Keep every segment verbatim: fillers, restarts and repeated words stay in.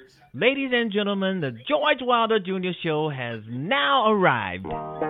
Ladies and gentlemen, the George Wilder Junior Show has now arrived.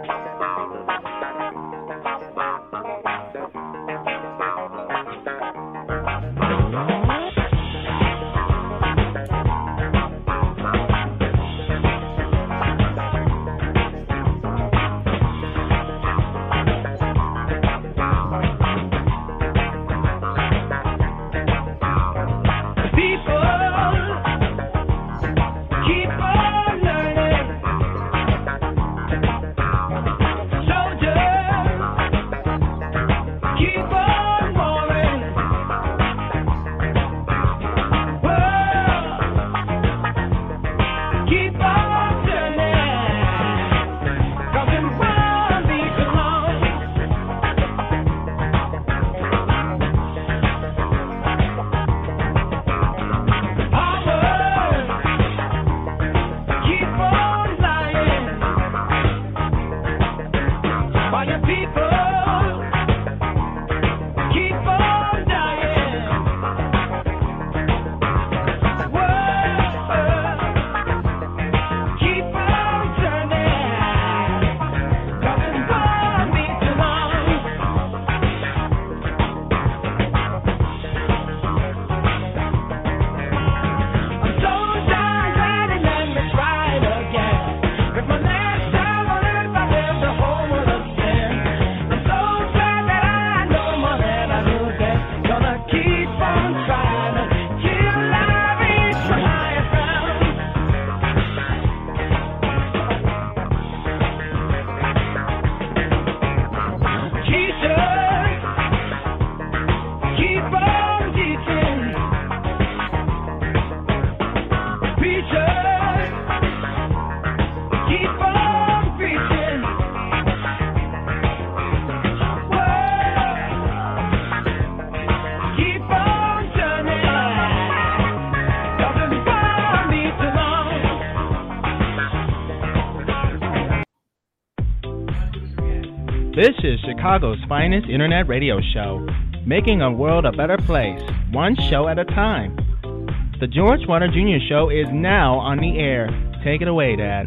This is Chicago's finest internet radio show, making a world a better place, one show at a time. The George Wilder Junior Show is now on the air. Take it away, Dad.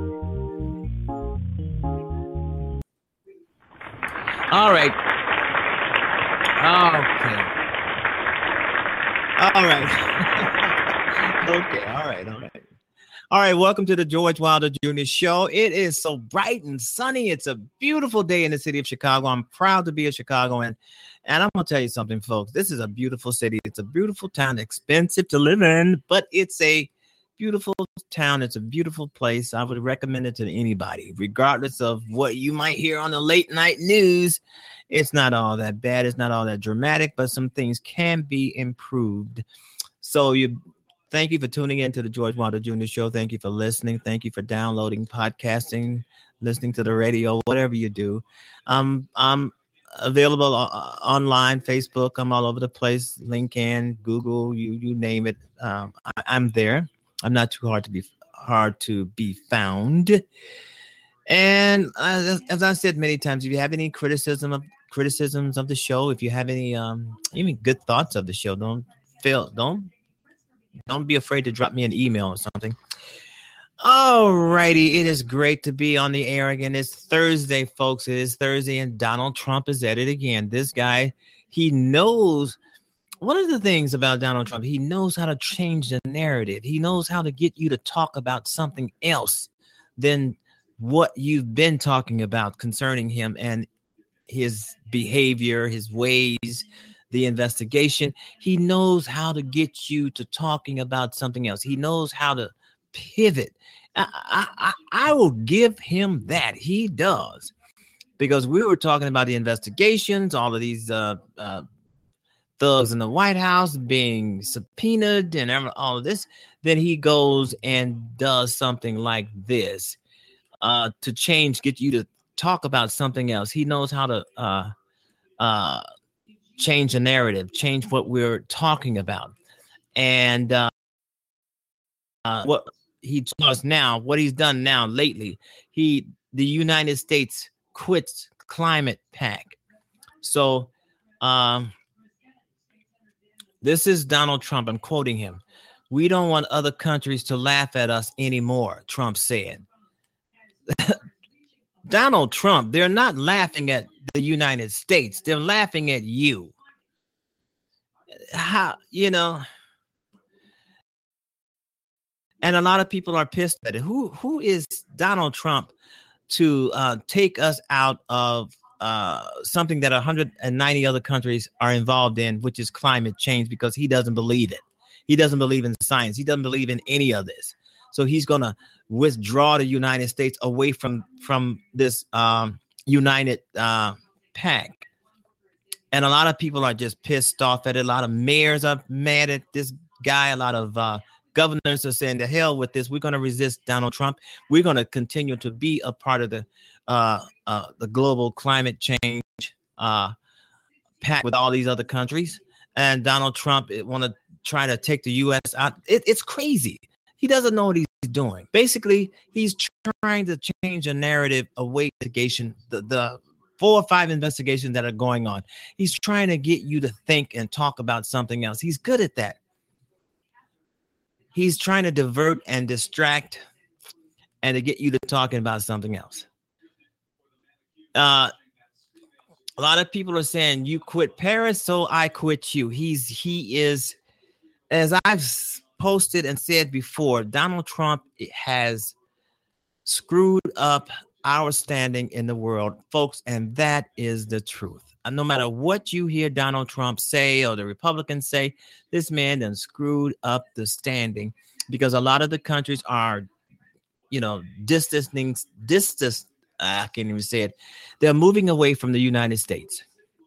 All right. Okay. All right. okay, all right, all right. All right, welcome to the George Wilder Junior Show. It is so bright and sunny. It's a beautiful day in the city of Chicago. I'm proud to be a Chicagoan. And I'm going to tell you something, folks. This is a beautiful city. It's a beautiful town, expensive to live in, but it's a beautiful town. It's a beautiful place. I would recommend it to anybody, regardless of what you might hear on the late night news. It's not all that bad. It's not all that dramatic, but some things can be improved. So you Thank you for tuning in to the George Wilder Junior Show. Thank you for listening. Thank you for downloading, podcasting, listening to the radio, whatever you do. Um, I'm available uh, online, Facebook. I'm all over the place. LinkedIn, Google, you you name it. Um, I, I'm there. I'm not too hard to be hard to be found. And uh, as I said many times, if you have any criticism of criticisms of the show, if you have any um, even good thoughts of the show, don't feel don't. Don't be afraid to drop me an email or something. All righty. It is great to be on the air again. It's Thursday, folks. It is Thursday, and Donald Trump is at it again. This guy, he knows. One of the things about Donald Trump, he knows how to change the narrative. He knows how to get you to talk about something else than what you've been talking about concerning him and his behavior, his ways, the investigation. He knows how to get you to talking about something else. He knows how to pivot. I, I, I will give him that. He does. Because we were talking about the investigations, all of these uh, uh, thugs in the White House being subpoenaed and all of this. Then he goes and does something like this uh, to change, get you to talk about something else. He knows how to uh, uh, change the narrative, change what we're talking about. And uh, uh, what he does now, what he's done now lately, he, the United States quits climate pact. So um, this is Donald Trump. I'm quoting him. We don't want other countries to laugh at us anymore, Trump said. Donald Trump, they're not laughing at the United States. They're laughing at you. How, you know, and a lot of people are pissed at it. Who, who is Donald Trump to uh, take us out of uh, something that one hundred ninety other countries are involved in, which is climate change, because he doesn't believe it. He doesn't believe in science. He doesn't believe in any of this. So he's going to withdraw the United States away from, from this um, united uh, pack. And a lot of people are just pissed off at it. A lot of mayors are mad at this guy. A lot of uh, governors are saying, to hell with this. We're going to resist Donald Trump. We're going to continue to be a part of the uh, uh, the global climate change uh, pact with all these other countries. And Donald Trump want to try to take the U S out. It, it's crazy. He doesn't know what he's doing. Basically, he's trying to change the narrative away investigation, the, the four or five investigations that are going on. He's trying to get you to think and talk about something else. He's good at that. He's trying to divert and distract and to get you to talking about something else. Uh, a lot of people are saying, you quit Paris, so I quit you. He's he is, as I've posted and said before, Donald Trump has screwed up our standing in the world, folks, and that is the truth. And no matter what you hear Donald Trump say or the Republicans say, this man done screwed up the standing, because a lot of the countries are, you know, distancing, distance. I can't even say it. They're moving away from the United States.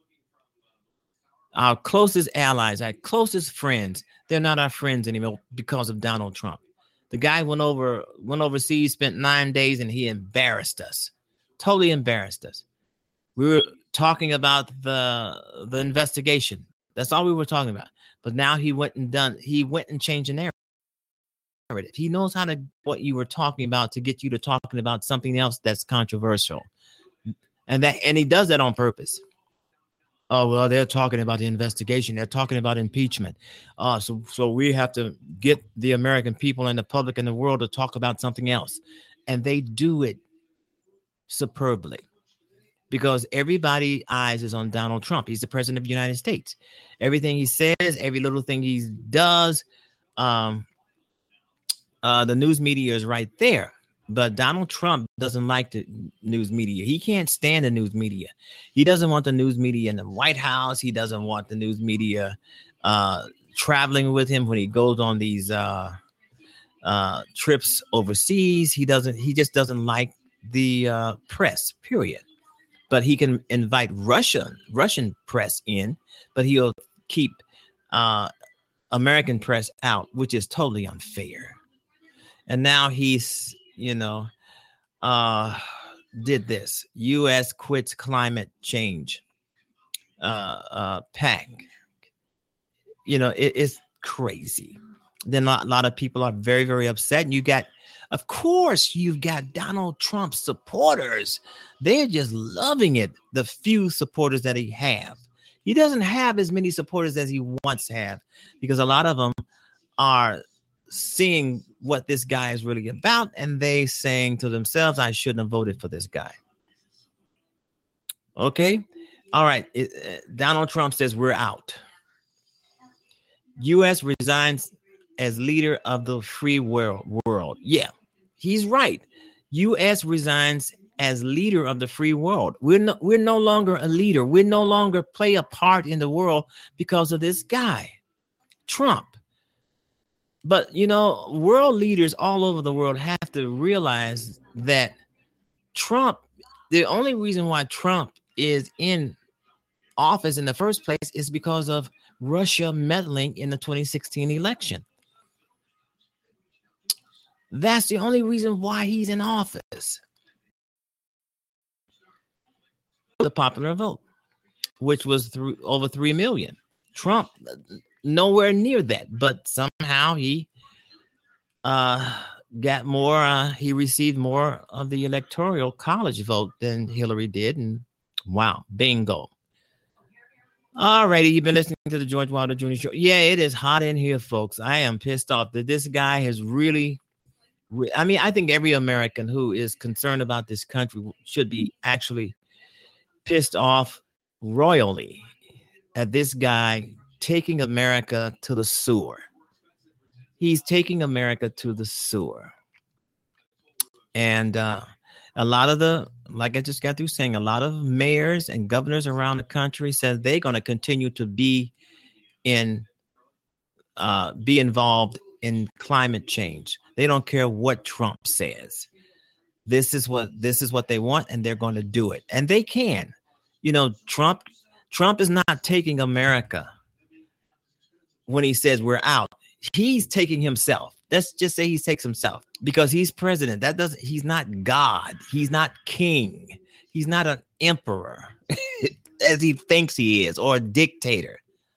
Our closest allies, our closest friends, they're not our friends anymore because of Donald Trump. The guy went over, went overseas, spent nine days, and he embarrassed us. Totally embarrassed us. We were talking about the the investigation. That's all we were talking about. But now he went and done. He went and changed the narrative. He knows how to what you were talking about to get you to talking about something else that's controversial, and that and he does that on purpose. Oh, well, they're talking about the investigation. They're talking about impeachment. Uh, so, so we have to get the American people and the public and the world to talk about something else. And they do it superbly because everybody's eyes is on Donald Trump. He's the president of the United States. Everything he says, every little thing he does, um, uh, the news media is right there. But Donald Trump doesn't like the news media. He can't stand the news media. He doesn't want the news media in the White House. He doesn't want the news media uh, traveling with him when he goes on these uh, uh, trips overseas. He doesn't. He just doesn't like the uh, press, period. But he can invite Russian Russian press in, but he'll keep uh, American press out, which is totally unfair. And now he's, you know, uh, did this. U S quits climate change uh, uh, pact. You know, it, it's crazy. Then a lot of people are very, very upset. And you got, of course, you've got Donald Trump supporters. They're just loving it. The few supporters that he have. He doesn't have as many supporters as he once had, because a lot of them are seeing what this guy is really about, and they saying to themselves, I shouldn't have voted for this guy. Okay. All right. It, uh, Donald Trump says we're out. U S resigns as leader of the free world. world. Yeah, he's right. U S resigns as leader of the free world. We're no, we're no longer a leader. We no longer play a part in the world because of this guy, Trump. But, you know, world leaders all over the world have to realize that Trump, the only reason why Trump is in office in the first place is because of Russia meddling in the twenty sixteen election. That's the only reason why he's in office. The popular vote, which was through over three million. Trump, nowhere near that, but somehow he uh, got more. Uh, he received more of the electoral college vote than Hillary did, and wow, bingo. All righty, you've been listening to the George Wilder Junior Show. Yeah, it is hot in here, folks. I am pissed off that this guy has really, re- I mean, I think every American who is concerned about this country should be actually pissed off royally at this guy taking America to the sewer. He's taking America to the sewer. And uh, a lot of the, like I just got through saying, a lot of mayors and governors around the country said they're going to continue to be in, uh, be involved in climate change. They don't care what Trump says. This is what this is what they want, and they're going to do it, and they can. You know, Trump, Trump is not taking America when he says we're out. He's taking himself. Let's just say he takes himself because he's president. That doesn't, he's not God. He's not king. He's not an emperor as he thinks he is, or a dictator.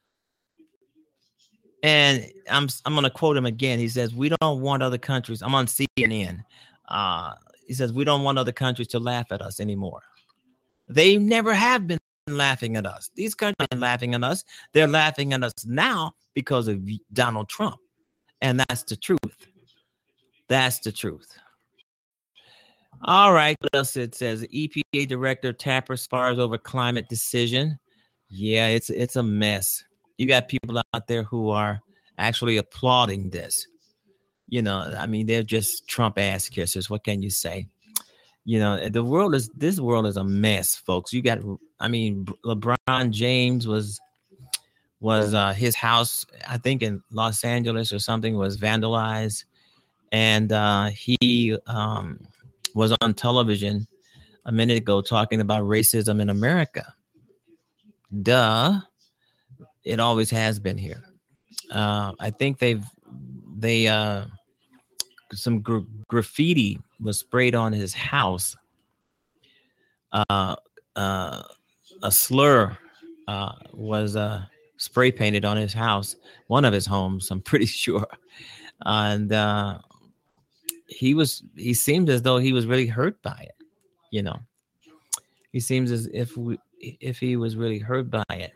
And I'm, I'm going to quote him again. He says, we don't want other countries. I'm on C N N. Uh, he says, we don't want other countries to laugh at us anymore. They never have been laughing at us. These countries are laughing at us. They're laughing at us now because of Donald Trump. And that's the truth. That's the truth. All right. What else it says? E P A Director Tapper spars over climate decision. Yeah, it's it's a mess. You got people out there who are actually applauding this. You know, I mean, they're just Trump ass kissers. What can you say? You know, the world is, this world is a mess, folks. You got, I mean, LeBron James was, was uh, his house, I think in Los Angeles or something, was vandalized. And uh, he um, was on television a minute ago talking about racism in America. Duh. It always has been here. Uh, I think they've, they, uh, some gr- graffiti was sprayed on his house. Uh, uh, a slur uh, was uh, spray painted on his house, one of his homes, I'm pretty sure. And uh, he was, he seemed as though he was really hurt by it. You know, he seems as if we, if he was really hurt by it.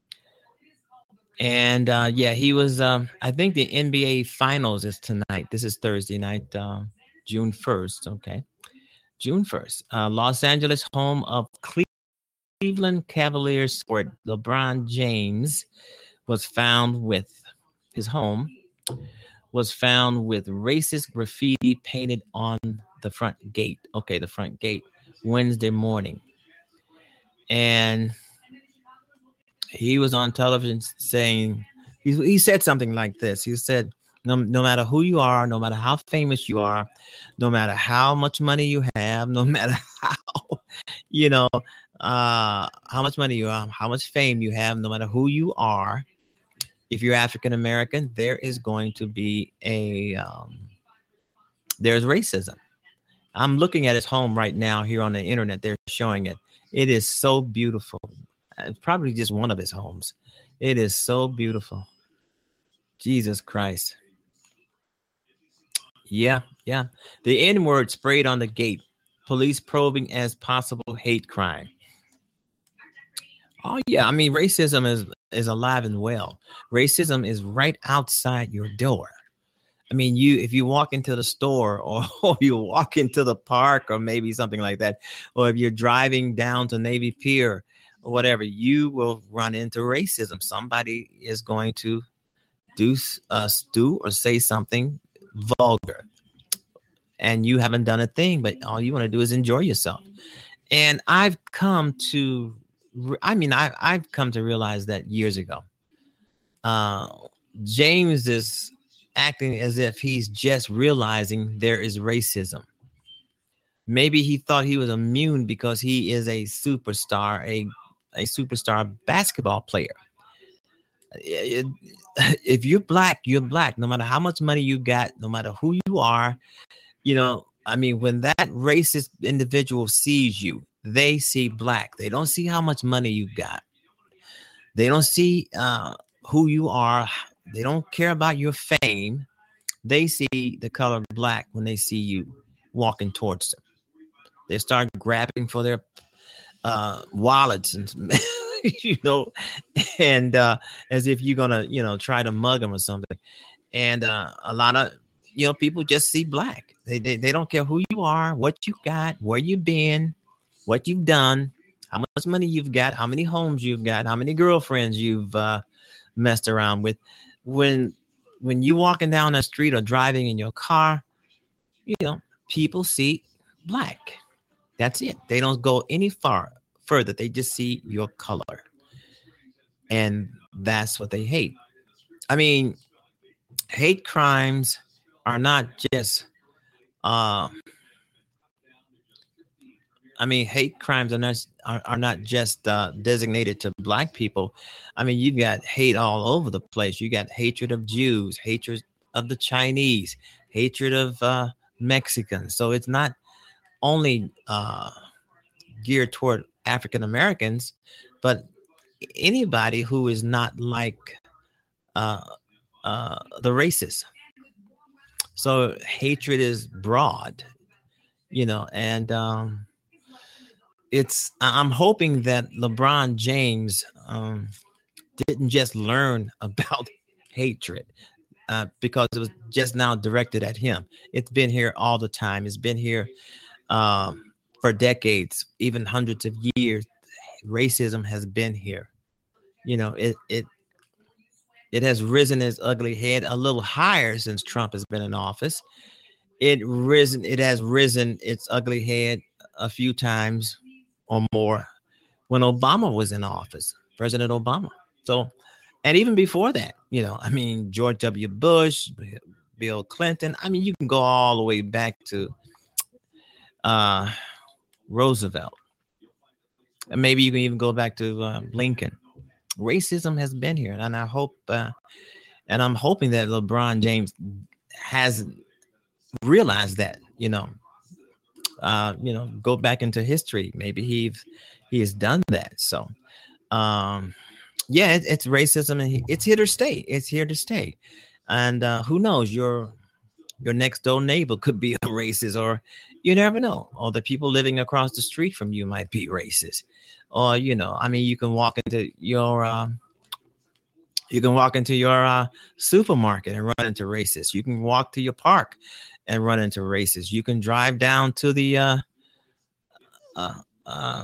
And uh, yeah, he was, um, I think the N B A finals is tonight. This is Thursday night, uh, June first. Okay. June first. Uh, Los Angeles, home of Cleveland Cavaliers sport. LeBron James was found with, his home was found with racist graffiti painted on the front gate. Okay, the front gate, Wednesday morning. And he was on television saying, he, he said something like this. He said, no, no matter who you are, no matter how famous you are, no matter how much money you have, no matter how, you know, uh, how much money you have, how much fame you have, no matter who you are, if you're African-American, there is going to be a, um, there's racism. I'm looking at his home right now here on the internet. They're showing it. It is so beautiful. It's probably just one of his homes. It is so beautiful. Jesus Christ. Yeah, yeah. The N-word sprayed on the gate. Police probing as possible hate crime. Oh, yeah. I mean, racism is, is alive and well. Racism is right outside your door. I mean, you if you walk into the store or, or you walk into the park or maybe something like that, or if you're driving down to Navy Pier, or whatever, you will run into racism. Somebody is going to do uh, do or say something vulgar, and you haven't done a thing, but all you want to do is enjoy yourself. And I've come to, I mean, I, I've come to realize that years ago. Uh, James is acting as if he's just realizing there is racism. Maybe he thought he was immune because he is a superstar, a a superstar basketball player. It, if you're black, you're black. No matter how much money you got, no matter who you are, you know, I mean, when that racist individual sees you, they see black. They don't see how much money you got. They don't see uh, who you are. They don't care about your fame. They see the color black when they see you walking towards them. They start grabbing for their uh wallets and you know, and uh, as if you're gonna, you know, try to mug them or something. And uh, a lot of, you know, people just see black. They, they they don't care who you are, what you got, where you've been, what you've done, how much money you've got, how many homes you've got, how many girlfriends you've uh, messed around with. When when you walking down the street or driving in your car, you know, people see black. That's it. They don't go any far further. They just see your color. And that's what they hate. I mean, hate crimes are not just uh I mean, hate crimes are not are, are not just uh, designated to black people. I mean, you got hate all over the place. You got hatred of Jews, hatred of the Chinese, hatred of uh, Mexicans. So it's not only uh, geared toward African Americans, but anybody who is not like uh, uh, the races. So hatred is broad, you know, and um, it's I'm hoping that LeBron James um, didn't just learn about hatred uh, because it was just now directed at him. It's been here all the time. It's been here um, for decades, even hundreds of years. Racism has been here. You know, it it it has risen its ugly head a little higher since Trump has been in office. It risen. It has risen its ugly head a few times or more when Obama was in office, President Obama. So, and even before that, you know, I mean, George W. Bush, Bill Clinton. I mean, you can go all the way back to uh, Roosevelt. And maybe you can even go back to uh, Lincoln. Racism has been here. And I hope, uh, and I'm hoping that LeBron James has realized that, you know, Uh, you know, go back into history. Maybe he he has done that. So, um, yeah, it, it's racism, and it's here to stay. It's here to stay. And uh, who knows, your your next door neighbor could be a racist, or you never know. Or the people living across the street from you might be racist. Or you know, I mean, you can walk into your uh, you can walk into your uh, supermarket and run into racists. You can walk to your park and run into racists. You can drive down to the uh, uh, uh,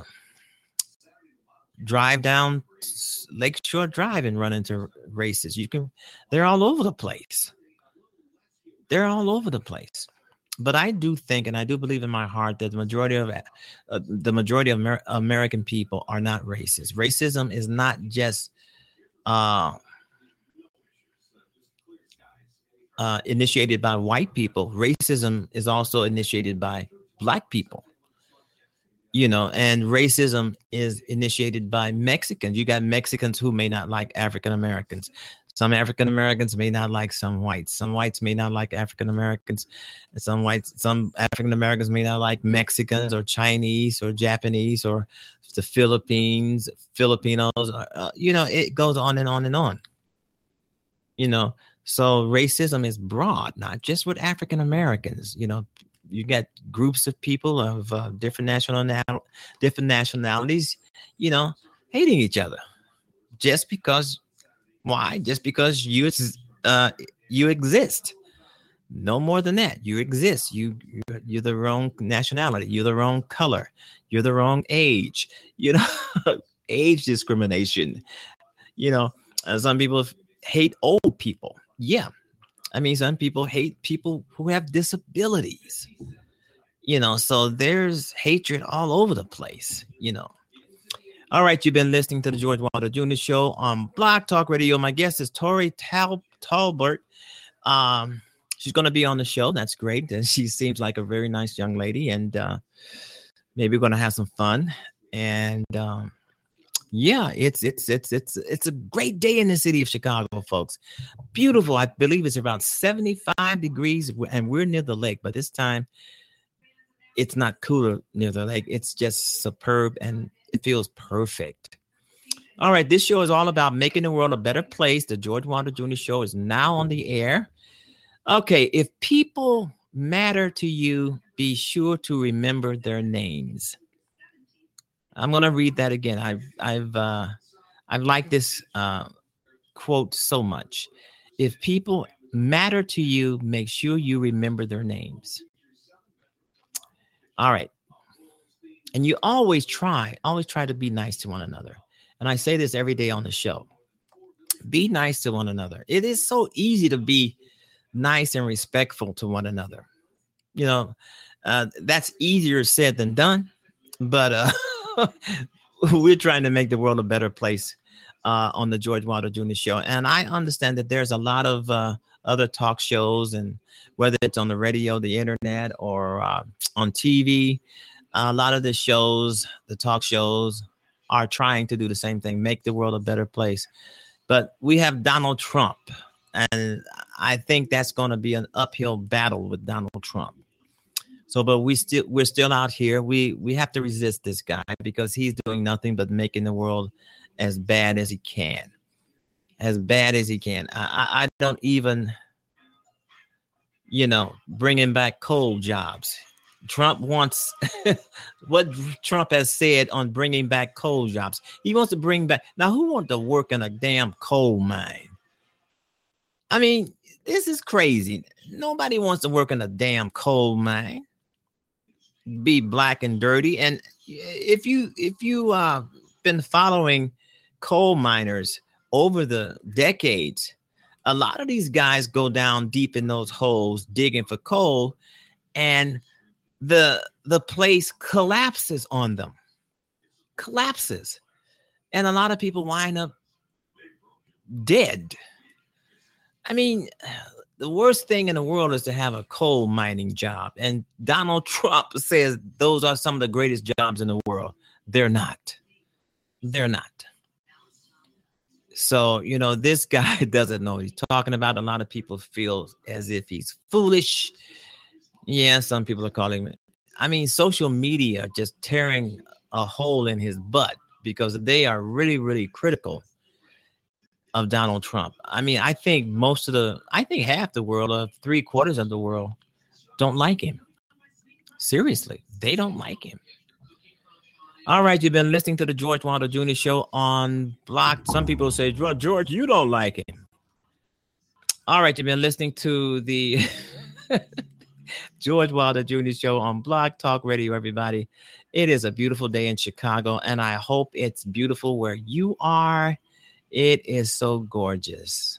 drive down Lakeshore Drive and run into racists. You can, they're all over the place. They're all over the place. But I do think, and I do believe in my heart, that the majority of uh, the majority of Amer- American people are not racist. Racism is not just uh, Uh, initiated by white people. Racism is also initiated by black people, you know, and racism is initiated by Mexicans. You got Mexicans who may not like African Americans. Some African Americans may not like some whites. Some whites may not like African Americans. Some whites, some African Americans may not like Mexicans or Chinese or Japanese or the Philippines, Filipinos. Uh, you know, it goes on and on and on. You know, so racism is broad, not just with African Americans. You know, you got groups of people of uh, different national different nationalities, you know, hating each other just because. Why? Just because you uh, you exist. No more than that. You exist. You you're, you're the wrong nationality. You're the wrong color. You're the wrong age. You know, age discrimination. You know, uh, some people hate old people. Yeah, I mean, some people hate people who have disabilities. You know, so there's hatred all over the place. You know. All right, you've been listening to the George Wilder Junior Show on Blog Talk Radio. My guest is Tori Tal- Talbert. Um, she's going to be on the show. That's great. And she seems like a very nice young lady. And uh, maybe we're going to have some fun. And um, yeah, it's it's it's it's it's a great day in the city of Chicago, folks. Beautiful. I believe it's about seventy-five degrees, and we're near the lake. But this time, it's not cooler near the lake. It's just superb, and it feels perfect. All right, this show is all about making the world a better place. The George Wilder Junior Show is now on the air. Okay, if people matter to you, be sure to remember their names. I'm going to read that again. I've I've uh, I like this uh, quote so much. If people matter to you, make sure you remember their names. All right. And you always try, always try to be nice to one another. And I say this every day on the show. Be nice to one another. It is so easy to be nice and respectful to one another. You know, uh, that's easier said than done. But uh, we're trying to make the world a better place uh, on the George Wilder Junior Show. And I understand that there's a lot of uh, other talk shows, and whether it's on the radio, the internet, or uh, on T V, a lot of the shows, the talk shows, are trying to do the same thing, make the world a better place. But we have Donald Trump, and I think that's going to be an uphill battle with Donald Trump. So, but we still we're still out here. We we have to resist this guy because he's doing nothing but making the world as bad as he can, as bad as he can. I, I, I don't even, you know, bringing back coal jobs. Trump wants what Trump has said on bringing back coal jobs. He wants to bring back. Now, who wants to work in a damn coal mine? I mean, this is crazy. Nobody wants to work in a damn coal mine. Be black and dirty. And if you if you uh been following coal miners over the decades, a lot of these guys go down deep in those holes digging for coal, and the the place collapses on them, collapses. And a lot of people wind up dead. I mean, the worst thing in the world is to have a coal mining job. And Donald Trump says those are some of the greatest jobs in the world. They're not. They're not. So, you know, this guy doesn't know what he's talking about. A lot of people feel as if he's foolish. Yeah, some people are calling it. I mean, social media just tearing a hole in his butt because they are really, really critical of Donald Trump. I mean, I think most of the, I think half the world, of three quarters of the world, don't like him. Seriously, they don't like him. All right, you've been listening to the George Wilder Junior Show on Block. Some people say, George, you don't like him. All right, you've been listening to the George Wilder Junior Show on Blog Talk Radio, everybody. It is a beautiful day in Chicago, and I hope it's beautiful where you are. It is so gorgeous.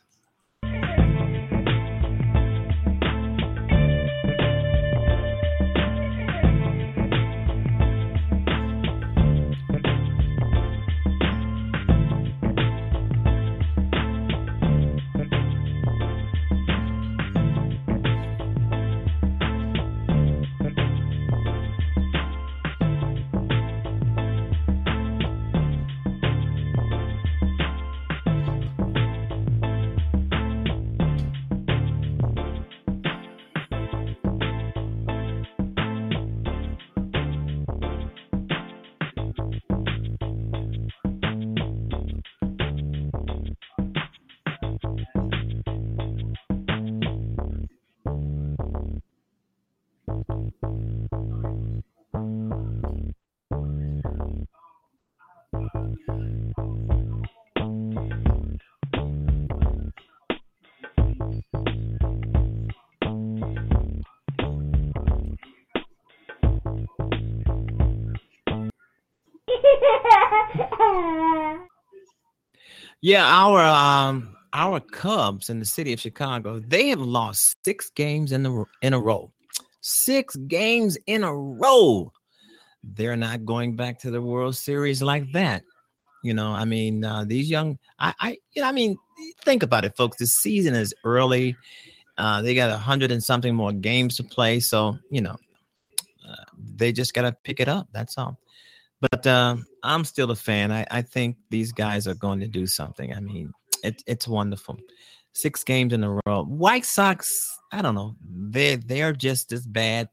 Yeah, our um our Cubs in the city of Chicago, they have lost six games in the in a row. Six games in a row. They're not going back to the World Series like that. You know, I mean, uh, these young, I, I, you know, I mean, think about it, folks. The season is early. Uh, they got a hundred and something more games to play, so you know, uh, they just got to pick it up. That's all. But uh, I'm still a fan. I, I think these guys are going to do something. I mean, it, it's wonderful. Six games in a row. White Sox, I don't know. They they are just as bad.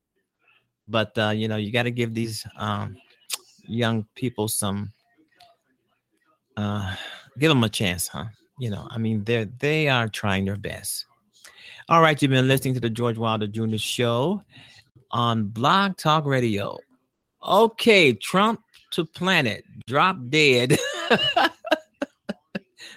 But uh, you know, you got to give these um, young people some, uh, give them a chance, huh? You know, I mean, they they are trying their best. All right, you've been listening to the George Wilder Junior Show on Blog Talk Radio. Okay, Trump to planet, drop dead.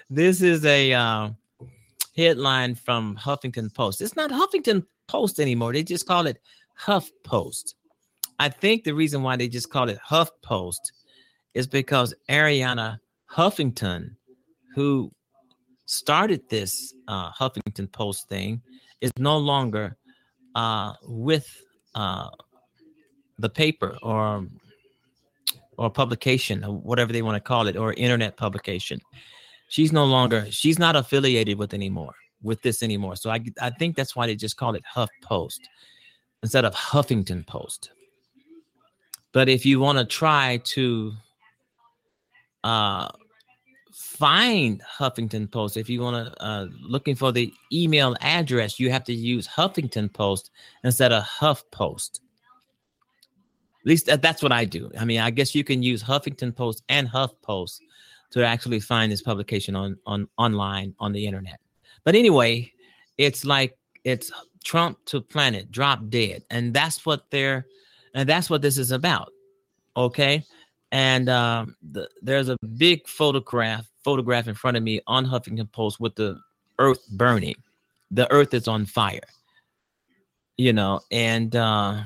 This is a uh, headline from Huffington Post. It's not Huffington Post anymore. They just call it Huff Post. I think the reason why they just call it Huff Post is because Ariana Huffington, who started this uh, Huffington Post thing, is no longer uh, with uh, the paper or or publication or whatever they want to call it, or internet publication. She's no longer, she's not affiliated with anymore, with this anymore. So I, I think that's why they just call it Huff Post instead of Huffington Post. But if you want to try to uh, find Huffington Post, if you want to uh, looking for the email address, you have to use Huffington Post instead of Huff Post. At least that, that's what I do. I mean, I guess you can use Huffington Post and Huff Post to actually find this publication on, on online on the internet. But anyway, it's like it's Trump to planet, drop dead. And that's what they're, and that's what this is about. Okay. And um, the, there's a big photograph, photograph in front of me on Huffington Post with the earth burning. The earth is on fire, you know, and, uh,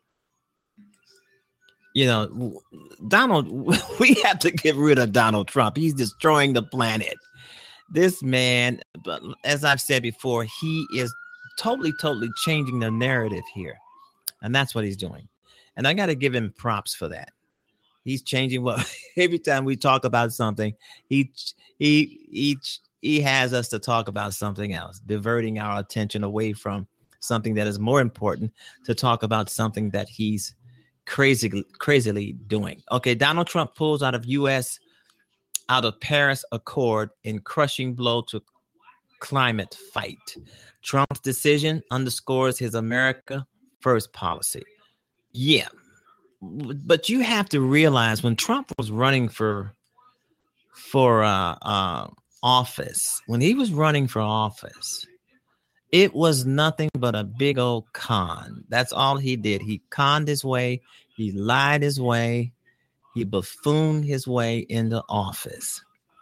you know, Donald, we have to get rid of Donald Trump. He's destroying the planet. This man, but as I've said before, he is totally, totally changing the narrative here. And that's what he's doing. And I got to give him props for that. He's changing what every time we talk about something, he he he he has us to talk about something else, diverting our attention away from something that is more important to talk about something that he's crazy, crazily doing. Okay, Donald Trump pulls out of U S out of Paris Accord in crushing blow to climate fight. Trump's decision underscores his America First policy. Yeah, but you have to realize when Trump was running for for uh, uh, office, when he was running for office, it was nothing but a big old con. That's all he did. He conned his way. He lied his way. He buffooned his way into office.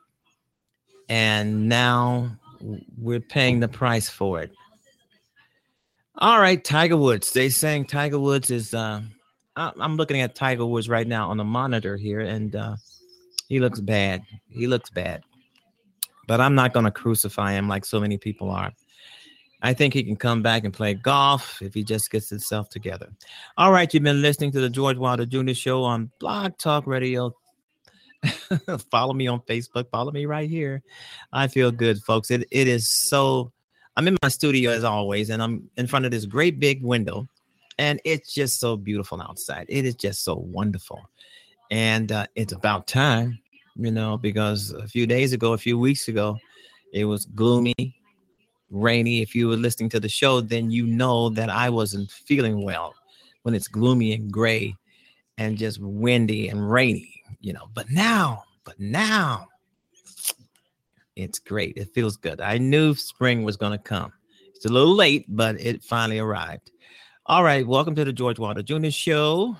And now we're paying the price for it. All right, Tiger Woods. They saying Tiger Woods is, uh, I'm looking at Tiger Woods right now on the monitor here, and uh, he looks bad. He looks bad. But I'm not going to crucify him like so many people are. I think he can come back and play golf if he just gets himself together. All right, you've been listening to the George Wilder Junior Show on Blog Talk Radio. Follow me on Facebook. Follow me right here. I feel good, folks. It It is so, I'm in my studio as always, and I'm in front of this great big window, and it's just so beautiful outside. It is just so wonderful. And uh, it's about time, you know, because a few days ago, a few weeks ago, it was gloomy, rainy. If you were listening to the show, then you know that I wasn't feeling well when it's gloomy and gray and just windy and rainy, you know. But now, but now, it's great. It feels good. I knew spring was going to come. It's a little late, but it finally arrived. All right, welcome to the George Wilder Junior Show.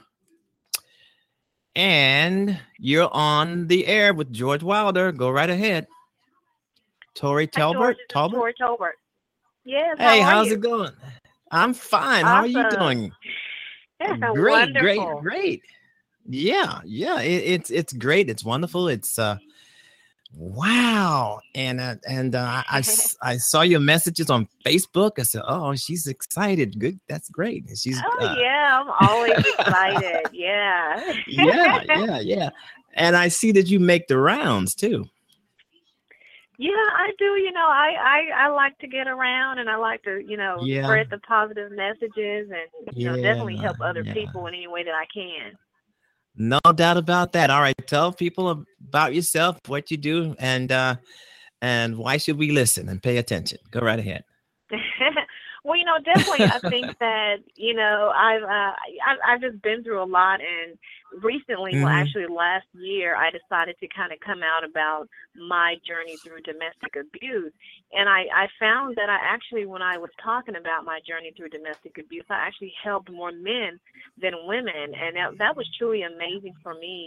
And you're on the air with George Wilder. Go right ahead. Tori Talbert. Talbert. Tori Talbert. Yes. Hey, how how's you? it going? I'm fine. Awesome. How are you doing? Yeah, great, wonderful. great, great. Yeah, yeah. It, it's it's great. It's wonderful. It's uh, wow. And uh, and uh, I I saw your messages on Facebook. I said, oh, she's excited. Good. That's great. She's. Oh uh, yeah, I'm always excited. Yeah. yeah, yeah, yeah. And I see that you make the rounds too. Yeah, I do. You know, I, I, I like to get around, and I like to, you know, Yeah. spread the positive messages and, you know, Yeah, definitely help other yeah. people in any way that I can. No doubt about that. All right, tell people about yourself, what you do, and uh, and why should we listen and pay attention? Go right ahead. Well, you know, definitely, I think that, you know, I've, uh, I've I've just been through a lot, and recently, well, Mhm. actually last year, I decided to kind of come out about my journey through domestic abuse, and I, I found that I actually, when I was talking about my journey through domestic abuse, I actually helped more men than women, and that, that was truly amazing for me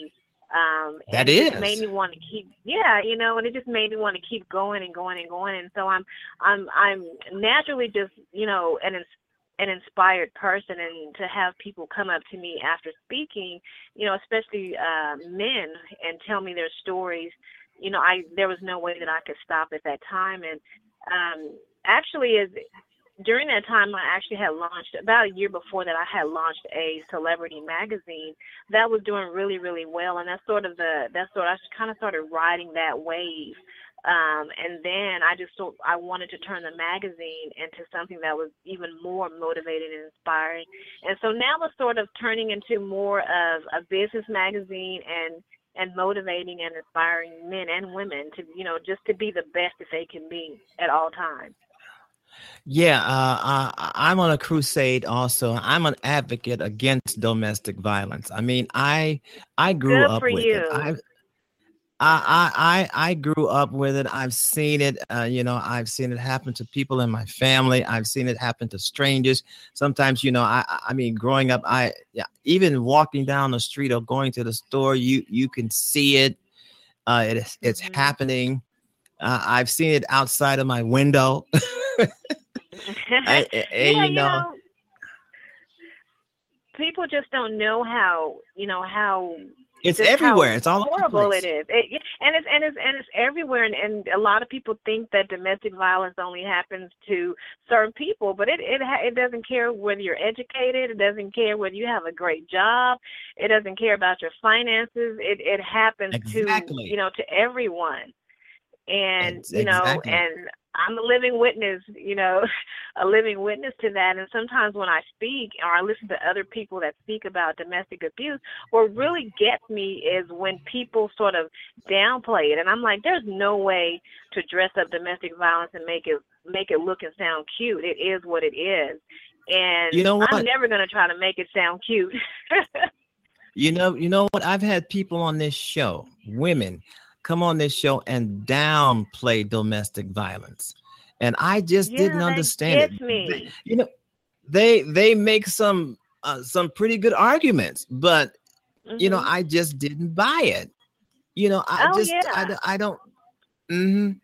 Um, That and it just is. made me want to keep, yeah, you know, and it just made me want to keep going and going and going. And so I'm, I'm, I'm naturally just, you know, an, ins- an inspired person, and to have people come up to me after speaking, you know, especially uh, men, and tell me their stories. You know, I there was no way that I could stop at that time. And um, actually, as during that time, I actually had launched, about a year before that, I had launched a celebrity magazine that was doing really, really well. And that's sort of the, that's sort of, I kind of started riding that wave. Um, and then I just, so I wanted to turn the magazine into something that was even more motivated and inspiring. And so now it's sort of turning into more of a business magazine, and and motivating and inspiring men and women to, you know, just to be the best that they can be at all times. Yeah, uh, I, I'm on a crusade also. I'm an advocate against domestic violence. I mean, I I grew Good up for with it. you. I I I I I grew up with it. I've seen it. Uh, you know, I've seen it happen to people in my family. I've seen it happen to strangers. Sometimes, you know, I I I mean, growing up, I yeah, even walking down the street or going to the store, you you can see it. Uh, it is it's hmm happening. Uh, I've seen it outside of my window. I, and yeah, you you know, know, people just don't know how, you know, how it's just how everywhere. It's all over the horrible it place. is. It, yeah, and it's and it's and it's everywhere. And, and a lot of people think that domestic violence only happens to certain people, but it it ha- it doesn't care whether you're educated. It doesn't care whether you have a great job. It doesn't care about your finances. It it happens to, you Exactly. know, to everyone. And Ex- you know, exactly. and I'm a living witness, you know, a living witness to that. And sometimes when I speak, or I listen to other people that speak about domestic abuse, what really gets me is when people sort of downplay it. And I'm like, there's no way to dress up domestic violence and make it make it look and sound cute. It is what it is. You And know I'm what? never going to try to make it sound cute. You know, you know what? I've had people on this show, women, come on this show and downplay domestic violence, and I just didn't Yeah, that understand it. gets They- me. you know, they they make some uh, some pretty good arguments, but you know, Mhm. I just didn't buy it. You know, I Oh just I, yeah. don't- I don't. Mhm.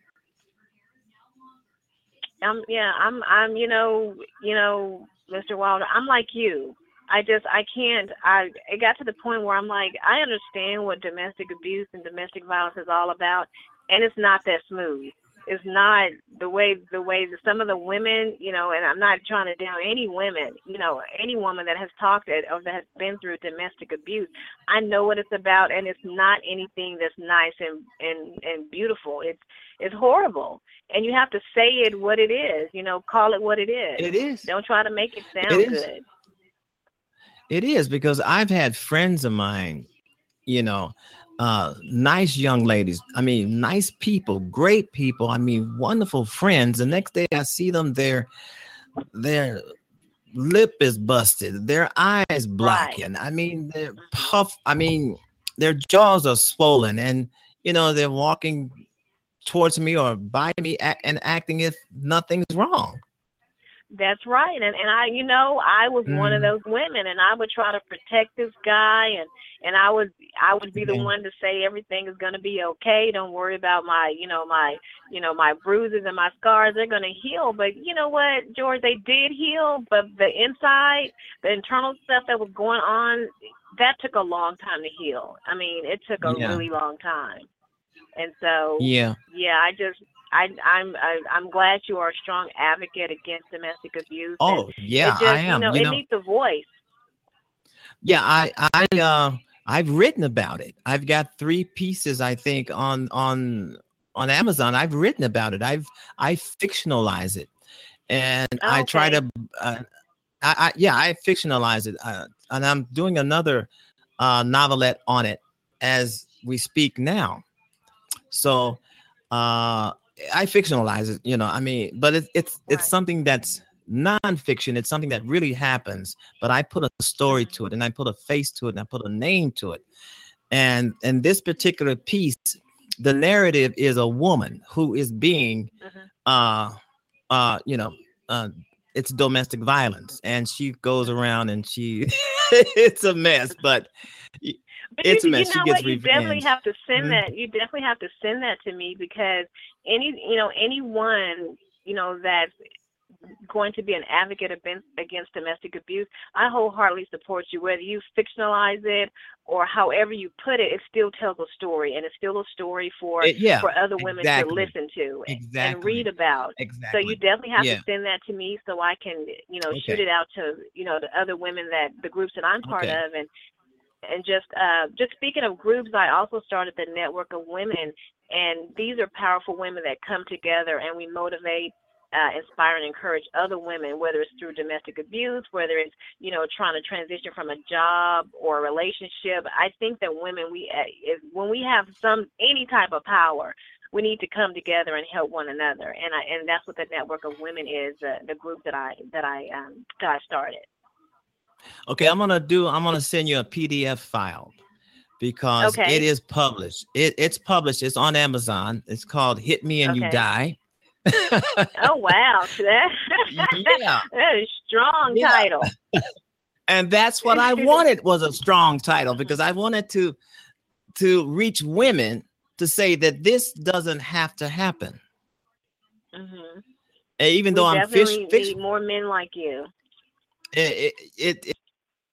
I'm yeah, I'm I'm you know, you know, mister Wilder, I'm like you. I just I can't I it got to the point where I'm like, I understand what domestic abuse and domestic violence is all about, and it's not that smooth. It's not the way the way that some of the women, you know, and I'm not trying to down any women, you know, any woman that has talked it or that has been through domestic abuse. I know what it's about, and it's not anything that's nice and and and beautiful. It's it's horrible. And you have to say it what it is, you know, call it what it is. It is. Don't try to make it It sound is. good. It is because I've had friends of mine, you know, uh, nice young ladies. I mean, nice people, great people. I mean, wonderful friends. The next day I see them, their their lip is busted, their eyes Right. blackened. I mean, they're Mhm. puff. I mean, their jaws are swollen, and you know, they're walking towards me or by me a- and acting if nothing's wrong. That's right. And and I, you know, I was one of Mm, those women, and I would try to protect this guy, and and I would I would be the yeah. one to say everything is going to be okay. Don't worry about my, you know, my, you know, my bruises and my scars. They're going to heal. But you know what, George, they did heal, but the inside, the internal stuff that was going on, that took a long time to heal. I mean, it took a Yeah. really long time. And so, Yeah. yeah, I just, I, I'm, I, I'm glad you are a strong advocate against domestic abuse, and Oh, yeah, it I just, you am. know, You it know, needs a voice. yeah, I I uh I've written about it. I've got three pieces, I think, on on on Amazon. I've written about it. I've I fictionalize it, and Oh, I try okay, to uh, I, I yeah, I fictionalize it, uh, and I'm doing another uh novelette on it as we speak now. So uh I fictionalize it, you know. I mean, but it's it's it's right. something that's nonfiction. It's something that really happens, but I put a story Mhm, to it, and I put a face to it, and I put a name to it. And and this particular piece, the narrative is a woman who is being mhm, uh uh you know uh it's domestic violence, and she goes mhm. around and she it's a mess, but But it's you, a mess. you She know gets what? You definitely revenge. have to send Mhm. that. You definitely have to send that to me because any, you know, anyone, you know, that's going to be an advocate against, against domestic abuse, I wholeheartedly support you. Whether you fictionalize it or however you put it, it still tells a story, and it's still a story for It, yeah, for other women to exactly, listen to and read exactly, about. So you exactly. definitely have to Yeah. send that to me so I can, you know, shoot Okay. it out to, you know, the other women that the groups that I'm part Okay. of, and and just uh, just speaking of groups, I also started the Network of Women, and these are powerful women that come together, and we motivate, uh, inspire, and encourage other women, whether it's through domestic abuse, whether it's, you know, trying to transition from a job or a relationship. I think that women, we uh, if, when we have some any type of power, we need to come together and help one another, and I and that's what the Network of Women is, uh, the group that I that I um, got started. Okay. I'm gonna do. I'm gonna send you a P D F file because it Okay. is published. It, it's published. It's on Amazon. It's called "Hit Me and You Okay. Die." Oh wow, that Yeah. that is strong Yeah. title. And that's what I wanted was a strong title because I wanted to to reach women to say that this doesn't have to happen. hmm And even We though I'm fish, definitely fish need more men like you. it, it, it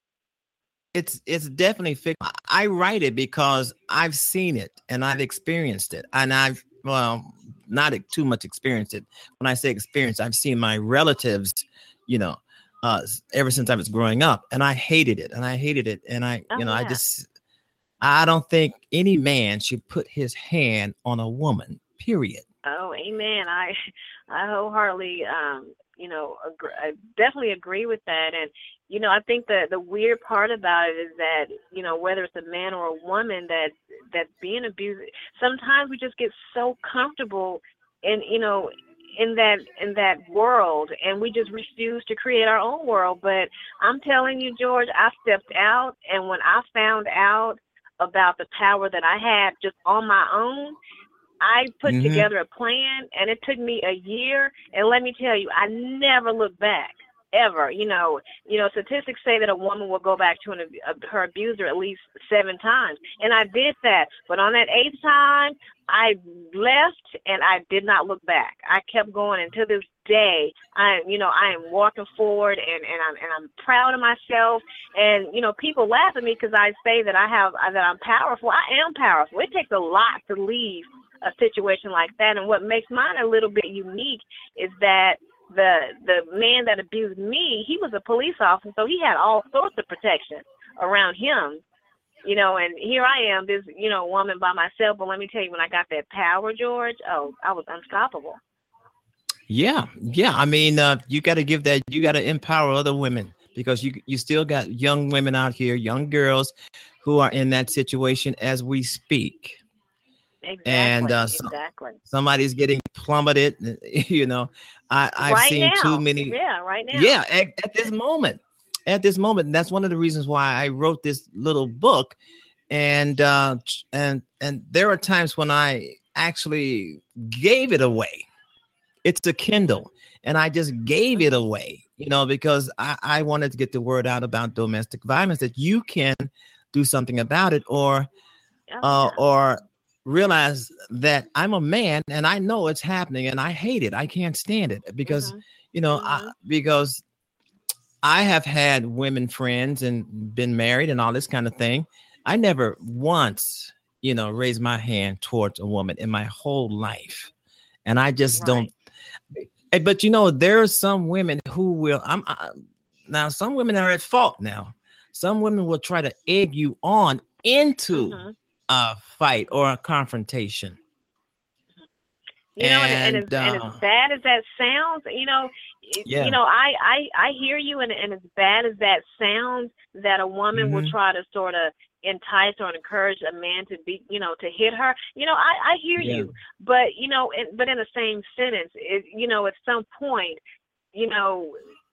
it's it's definitely fiction. I write it because I've seen it and I've experienced it, and I've well not too much experienced it. When I say experience, I've seen my relatives, you know, uh, ever since I was growing up, and I hated it, and I hated it, and I, Oh you know, I yeah. just I don't think any man should put his hand on a woman. Period. Oh, amen. I I wholeheartedly um you know agree, I definitely agree with that, and you know I think the the weird part about it is that you know whether it's a man or a woman that that's being abused, sometimes we just get so comfortable in you know in that in that world, and we just refuse to create our own world. But I'm telling you, George, I stepped out, and when I found out about the power that I had just on my own, I put Mm-hmm. together a plan, and it took me a year. And let me tell you, I never looked back, ever. You know, you know, statistics say that a woman will go back to an, a, her abuser at least seven times, and I did that. But on that eighth time, I left, and I did not look back. I kept going, and to this day, I, you know, I am walking forward, and, and I'm and I'm proud of myself. And you know, people laugh at me because I say that I have that I'm powerful. I am powerful. It takes a lot to leave a situation like that. And what makes mine a little bit unique is that the the man that abused me, he was a police officer, so he had all sorts of protection around him, you know, and here I am, this, you know, woman by myself. But let me tell you, when I got that power, George, oh, I was unstoppable. Yeah, yeah. I mean, uh, you got to give that. You got to empower other women because you you still got young women out here, young girls, who are in that situation as we speak. And Exactly, uh, so, exactly. somebody's getting plummeted. You know, I I've Right seen too now, many. yeah, right now. Yeah, at, at this moment, at this moment, and that's one of the reasons why I wrote this little book. And uh, and and there are times when I actually gave it away. It's a Kindle, and I just gave it Mhm. away, you know, because I, I wanted to get the word out about domestic violence, that you can do something about it, or Oh uh, yeah. or realize that I'm a man and I know it's happening and I hate it. I can't stand it because, Mhm. you know, I, Mhm. because I have had women friends and been married and all this kind of thing. I never once, you know, raised my hand towards a woman in my whole life. And I just don't. Right. eh, But you know, there are some women who will. I'm I, now. Some women are at fault. Now, some women will try to egg you on into Mhm. a fight or a confrontation. You know, and and as And and as uh, bad as that sounds, you know, it, you yeah, know, I I I hear you, and and as bad as that sounds, that a woman will hmm try to sort of entice or encourage a man to be, you know, to hit her. You know, I I hear yeah, you, but you know, in, but in the same sentence, it, you know, at some point, you know,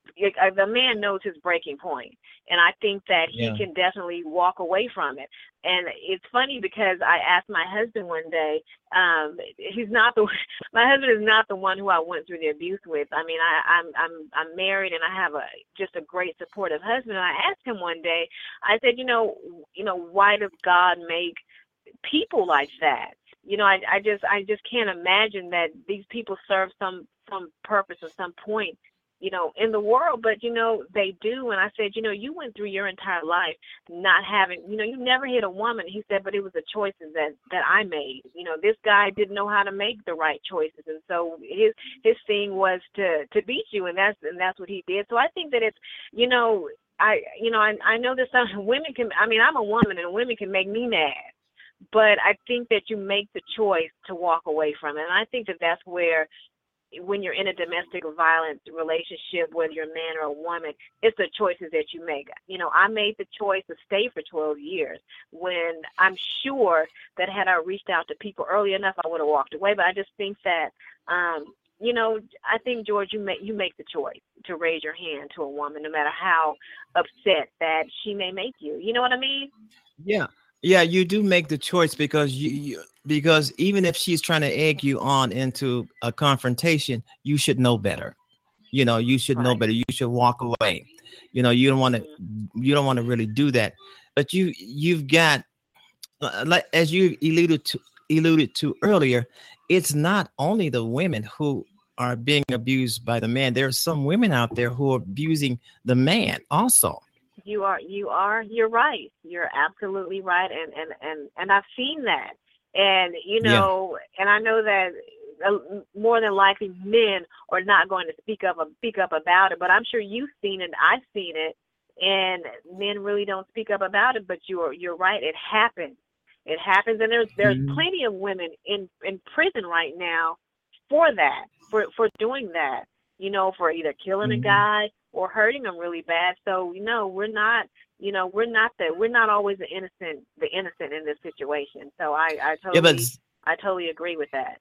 the man knows his breaking point, and I think that he Yeah. can definitely walk away from it. And it's funny because I asked my husband one day, um, he's not the my husband is not the one who I went through the abuse with. I mean, I, I'm I'm I'm married and I have a just a great supportive husband. And I asked him one day, I said, you know, you know, why does God make people like that? You know, I I just I just can't imagine that these people serve some some purpose or some point, you know, in the world, but, you know, they do. And I said, you know, you went through your entire life not having, you know, you never hit a woman. He said, but it was the choices that, that I made. You know, this guy didn't know how to make the right choices. And so his, his thing was to, to beat you. And that's, and that's what he did. So I think that it's, you know, I, you know, I, I know that some women can, I mean, I'm a woman and women can make me mad, but I think that you make the choice to walk away from it. And I think that that's where, when you're in a domestic violence relationship, whether you're a man or a woman, it's the choices that you make. You know, I made the choice to stay for twelve years when I'm sure that had I reached out to people early enough, I would have walked away. But I just think that, um, you know, I think, George, you make, you make the choice to raise your hand to a woman, no matter how upset that she may make you. You know what I mean? Yeah. Yeah, you do make the choice because you, you because even if she's trying to egg you on into a confrontation, you should know better. You know, you should know Right. better. You should walk away. You know, you don't want to you don't want to really do that. But you you've got uh, like as you alluded to alluded to earlier, it's not only the women who are being abused by the man. There are some women out there who are abusing the man also. You are, you are, you're right. You're absolutely right. And, and, and, and I've seen that. And, you Yeah. know, and I know that uh, more than likely men are not going to speak up, speak up about it, but I'm sure you've seen it. I've seen it, and men really don't speak up about it, but you're, you're right. It happens. It happens. And there's, there's Mhm. plenty of women in, in prison right now for that, for, for doing that, you know, for either killing Mhm. a guy or hurting them really bad. So, you know, we're not, you know, we're not the, we're not always the innocent, the innocent in this situation. So I, I totally, Yeah, but I totally agree with that.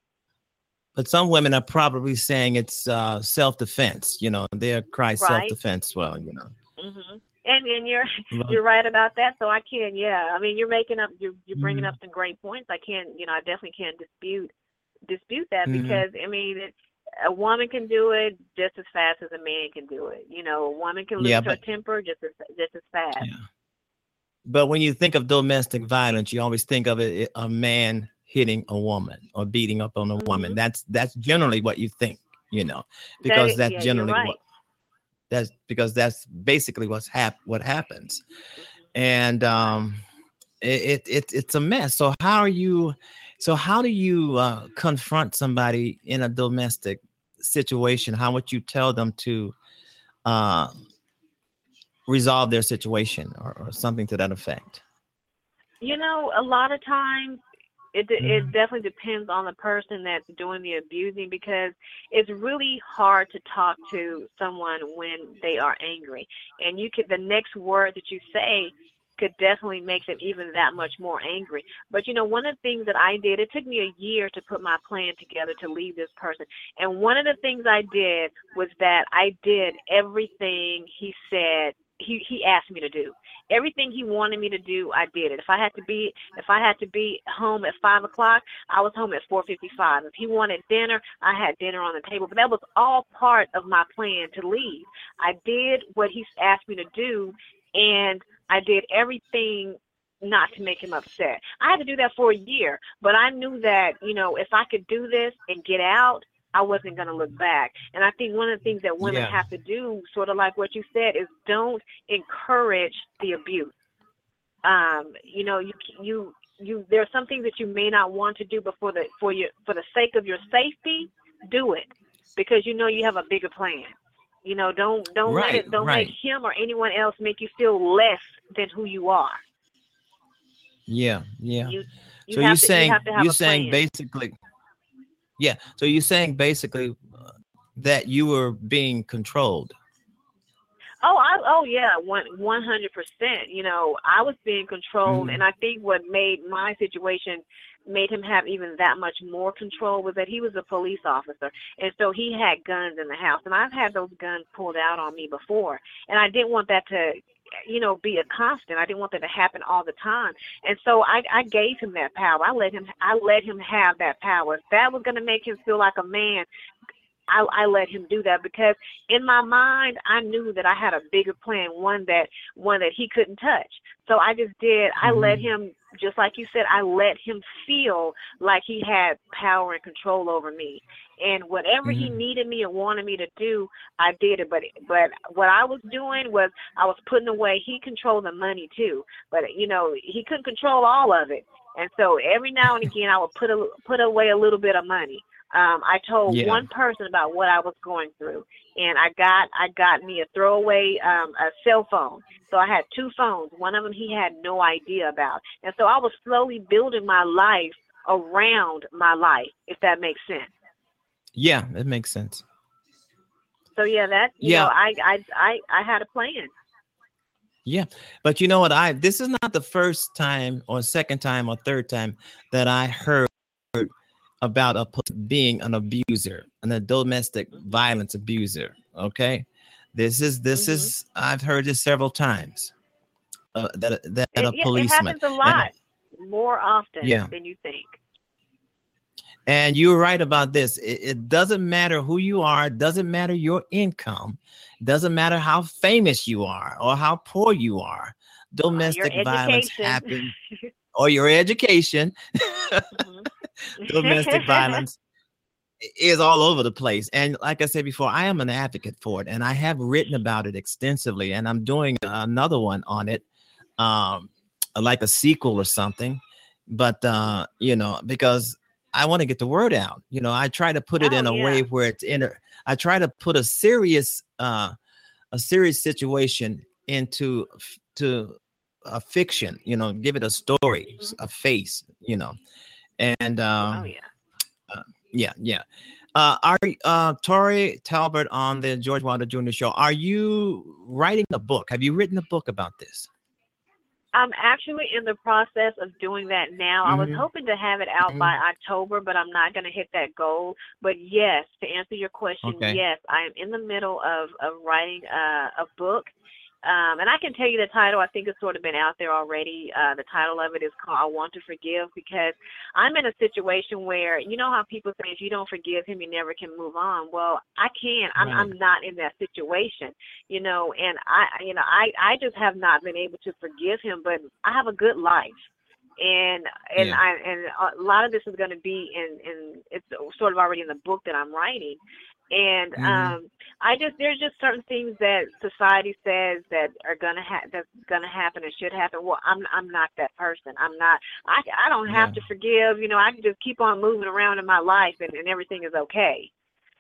but some women are probably saying it's uh, self-defense. You know, they're cry Right. self-defense. Well, you know. hmm And and you're But- you're right about that. So I can, yeah. I mean, you're making up, you're you're bringing Mhm. up some great points. I can't, you know, I definitely can't dispute dispute that Mhm. because I mean, it, a woman can do it just as fast as a man can do it. You know, a woman can lose Yeah, her but- temper just as just as fast. Yeah. But when you think of domestic violence, you always think of it a man hitting a woman or beating up on a woman. Mhm. That's that's generally what you think, you know, That because is- that's yeah, you're generally right. what that's because that's basically what's hap- what happens. Mhm. And um it, it it it's a mess. So how are you so how do you uh, confront somebody in a domestic situation? How would you tell them to uh resolve their situation or, or something to that effect? You know, a lot of times it de- it Mhm. definitely depends on the person that's doing the abusing because it's really hard to talk to someone when they are angry, and you could the next word that you say could definitely make them even that much more angry. But you know, one of the things that I did, it took me a year to put my plan together to leave this person, and one of the things I did was that I did everything he said he he asked me to do. Everything he wanted me to do, I did it. If I had to be, if I had to be home at five o'clock, I was home at four fifty-five. If he wanted dinner, I had dinner on the table. But that was all part of my plan to leave. I did what he asked me to do, and I did everything not to make him upset. I had to do that for a year, but I knew that, you know, if I could do this and get out, I wasn't going to look back. And I think one of the things that women Yeah. have to do, sort of like what you said, is don't encourage the abuse. Um, you know, you you you. There are some things that you may not want to do, but for the for your for the sake of your safety, do it because you know you have a bigger plan. You know, don't don't let Right, it don't right. make him or anyone else make you feel less than who you are. Yeah, yeah. You you so have you're to, saying you have to have you're a saying plan. basically, yeah. So you're saying basically uh, that you were being controlled. Oh, I, oh yeah, one one hundred percent. You know, I was being controlled, Mhm. and I think what made my situation made him have even that much more control was that he was a police officer, and so he had guns in the house, and I've had those guns pulled out on me before, and I didn't want that to, you know, be a constant. I didn't want that to happen all the time, and so I, I gave him that power. I let him, I let him have that power. If that was going to make him feel like a man, I, I let him do that, because in my mind, I knew that I had a bigger plan, one that one that he couldn't touch. So I just did. I Mm-hmm. let him, just like you said, I let him feel like he had power and control over me. And whatever he Mhm. needed me or wanted me to do, I did it. But but what I was doing was I was putting away. He controlled the money too, but you know he couldn't control all of it. And so every now and again, I would put a, put away a little bit of money. Um, I told Yeah. one person about what I was going through, and I got I got me a throwaway um, a cell phone. So I had two phones. One of them he had no idea about, and so I was slowly building my life around my life, if that makes sense. Yeah, it makes sense. So yeah, that you Yeah. know, I I I I had a plan. Yeah, but you know what? I this is not the first time or second time or third time that I heard about a p- being an abuser, an a domestic violence abuser. Okay, this is this Mhm. is I've heard this several times. Uh, that that It, a yeah, it policeman. happens a And, lot, more often yeah, than you think. and you're right about this. It, it doesn't matter who you are. It doesn't matter your income. Doesn't matter how famous you are or how poor you are. Uh, your Domestic violence education. happens, or your education. Mhm. Domestic violence is all over the place. And like I said before, I am an advocate for it, and I have written about it extensively, and I'm doing another one on it, um, like a sequel or something. But uh, you know, because I want to get the word out. You know, I try to put it Oh in a way yeah. where it's in a, I try to put a serious uh a serious situation into f- to a fiction, you know, give it a story, Mhm. a face, you know. And Oh um yeah. uh, yeah, yeah. Uh, are uh, Tori Talbert on the George Wilder Junior Show? Are you writing a book? Have you written a book about this? I'm actually in the process of doing that now. I was Mm-hmm. hoping to have it out by October, but I'm not going to hit that goal. But yes, to answer your question, Okay. yes, I am in the middle of, of writing uh, a book. Um, and I can tell you the title. I think it's sort of been out there already. Uh, the title of it is called I Want to Forgive, because I'm in a situation where, you know how people say if you don't forgive him, you never can move on. Well, I can. I'm, Right. I'm not in that situation, you know, and I, you know, I, I just have not been able to forgive him, but I have a good life. And and Yeah. I and a lot of this is going to be in in it's sort of already in the book that I'm writing. And Mm-hmm. um, I just there's just certain things that society says that are gonna ha- that's gonna happen and should happen. Well, I'm I'm not that person. I'm not. I I don't have Yeah. to forgive. You know, I can just keep on moving around in my life, and, and everything is okay.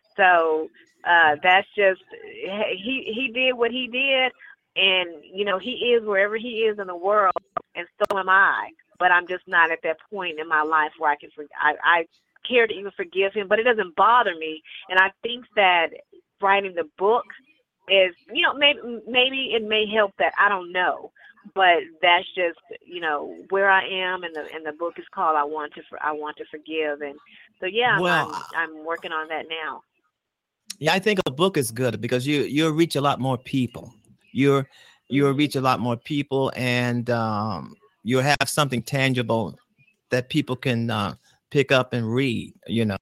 So uh, that's just he he did what he did, and you know he is wherever he is in the world, and so am I. But I'm just not at that point in my life where I can for, I, I care to even forgive him. But it doesn't bother me, and I think that writing the book is, you know, maybe maybe it may help that, I don't know. But that's just, you know, where I am, and the and the book is called I Want to For, I Want to Forgive, and so yeah, I'm, Well, I'm I'm working on that now. yeah, I think a book is good because you you'll reach a lot more people. You're you'll Mhm. reach a lot more people, and um, you'll have something tangible that people can uh, pick up and read. You know,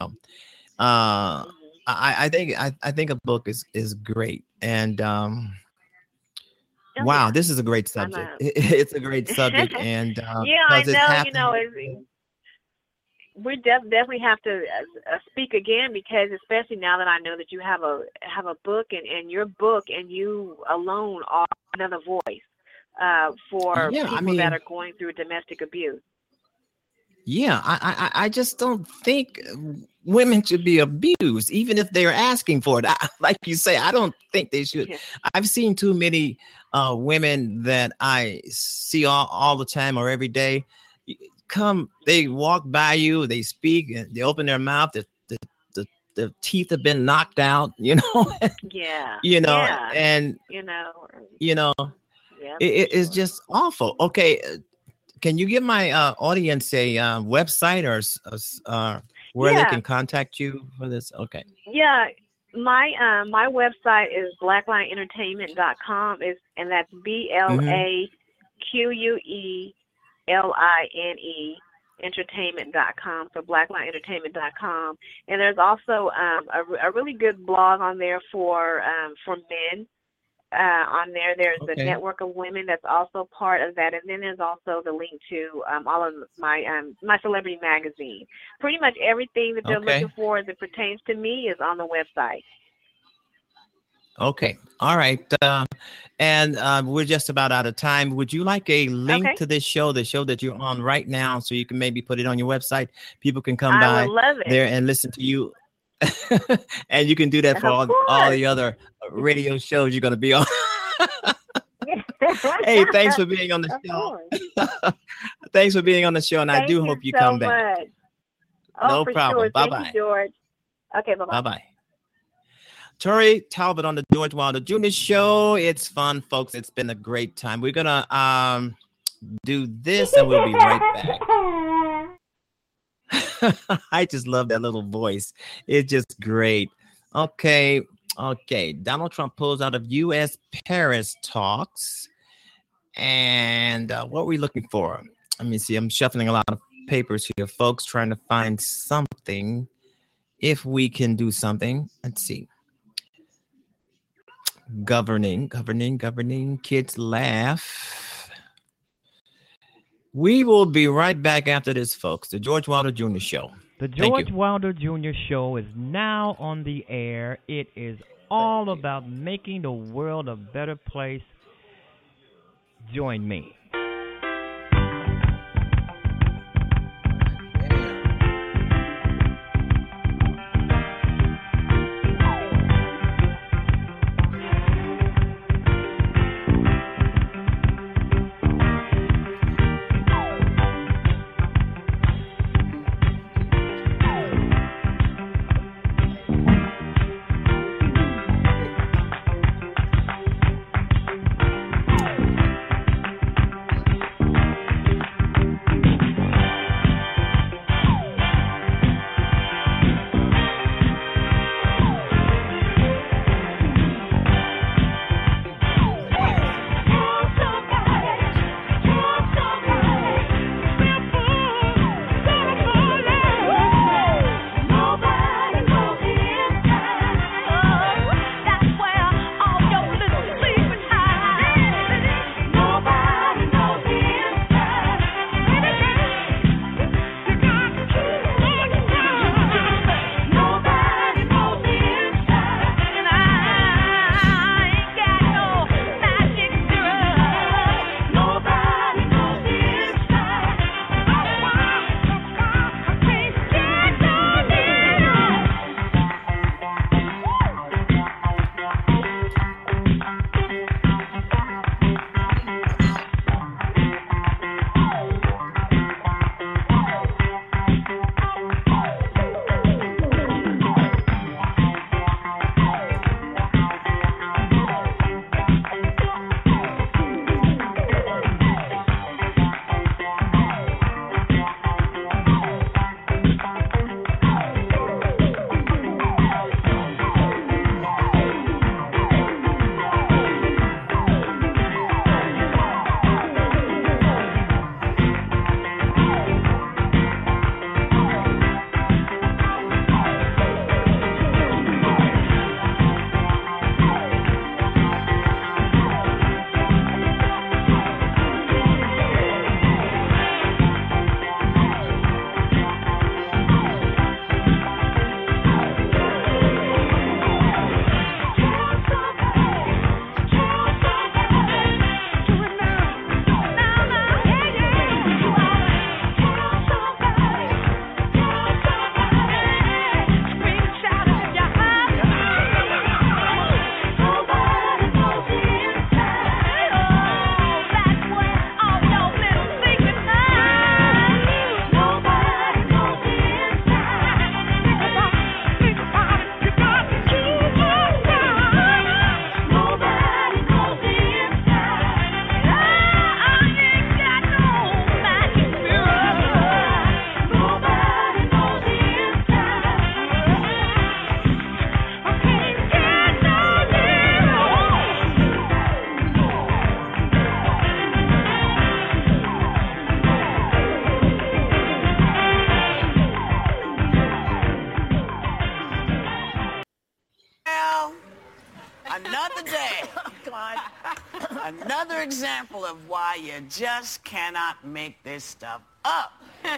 uh, Mhm. I, I think I, I think a book is is great, and um, Oh wow, yeah, this is a great I'm subject. a. It's a great subject, and uh, Yeah, I because it know. You know, happened. it, we def- definitely have to uh, uh, speak again, because especially now that I know that you have a have a book, and, and your book and you alone are another voice uh, for Yeah, I people that mean, are going through domestic abuse. yeah, I, I I just don't think women should be abused, even if they're asking for it. I, like you say, I don't think they should. Yeah. I've seen too many uh, women that I see all, all the time or every day. Come, they walk by you, they speak, and they open their mouth. The the the, the teeth have been knocked out, you know, Yeah, you know, yeah, and you know, you know, yeah, it, for it- it's sure. just awful. Okay, can you give my uh, audience a uh, website or uh, where yeah. they can contact you for this? Okay. Yeah, my uh, my website is blackline entertainment dot com. Is and that's B L A Q U E L I N E entertainment dot com, so blackline entertainment dot com. And there's also um, a, a really good blog on there for um, for men. Uh, on there, there's okay. the network of women that's also part of that, and then there's also the link to um, all of my um, my celebrity magazine. Pretty much everything that they're okay. looking for as it pertains to me is on the website. Okay, all right, uh, and uh, we're just about out of time. Would you like a link okay. to this show, the show that you're on right now, so you can maybe put it on your website? People can come I by would love it. there and listen to you. And you can do that for all, all the other radio shows you're going to be on. Hey, thanks for being on the show. Thanks for being on the show, and Thank I do you hope you so come back. Much. Oh, no for problem. Sure. Bye Thank bye. You, George. Okay, bye bye. Bye bye. Tori Talbot on the George Wilder Junior Show. It's fun, folks. It's been a great time. We're gonna um do this, and we'll be right back. I just love that little voice. It's just great. Okay. Okay. Donald Trump pulls out of U S Paris talks. And uh, what are we looking for? Let me see. I'm shuffling a lot of papers here, folks, trying to find something. If we can do something. Let's see. Governing, governing, governing. Kids laugh. We will be right back after this, folks. The George Wilder Junior Show. The George Wilder Junior Show is now on the air. It is all about making the world a better place. Join me. Another example of why you just cannot make this stuff up.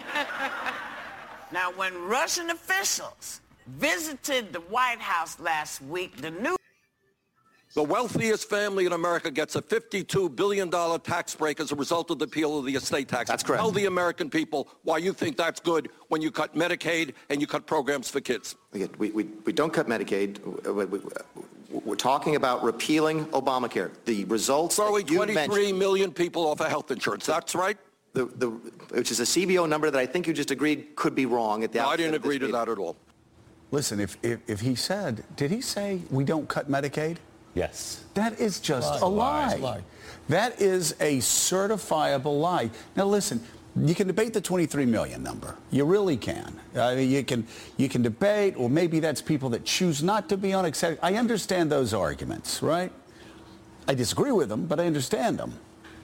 Now, when Russian officials visited the White House last week, the news... The wealthiest family in America gets a fifty-two billion dollars tax break as a result of the repeal of the estate tax. That's correct. Tell the American people why you think that's good when you cut Medicaid and you cut programs for kids. We, we, we don't cut Medicaid. We're talking about repealing Obamacare. The results Throwing that you twenty-three mentioned, million people off of health insurance. That's right? the, the, which is a C B O number that I think you just agreed could be wrong at the No, I outset didn't of this agree to meeting. that at all. Listen, if, if, if he said, did he say we don't cut Medicaid? Yes. That is just Lie, a lie. lies, lie. That is a certifiable lie. Now listen, you can debate the twenty-three million number. You really can. I mean, you can you can debate, or maybe that's people that choose not to be on accept. I understand those arguments, right? I disagree with them, but I understand them.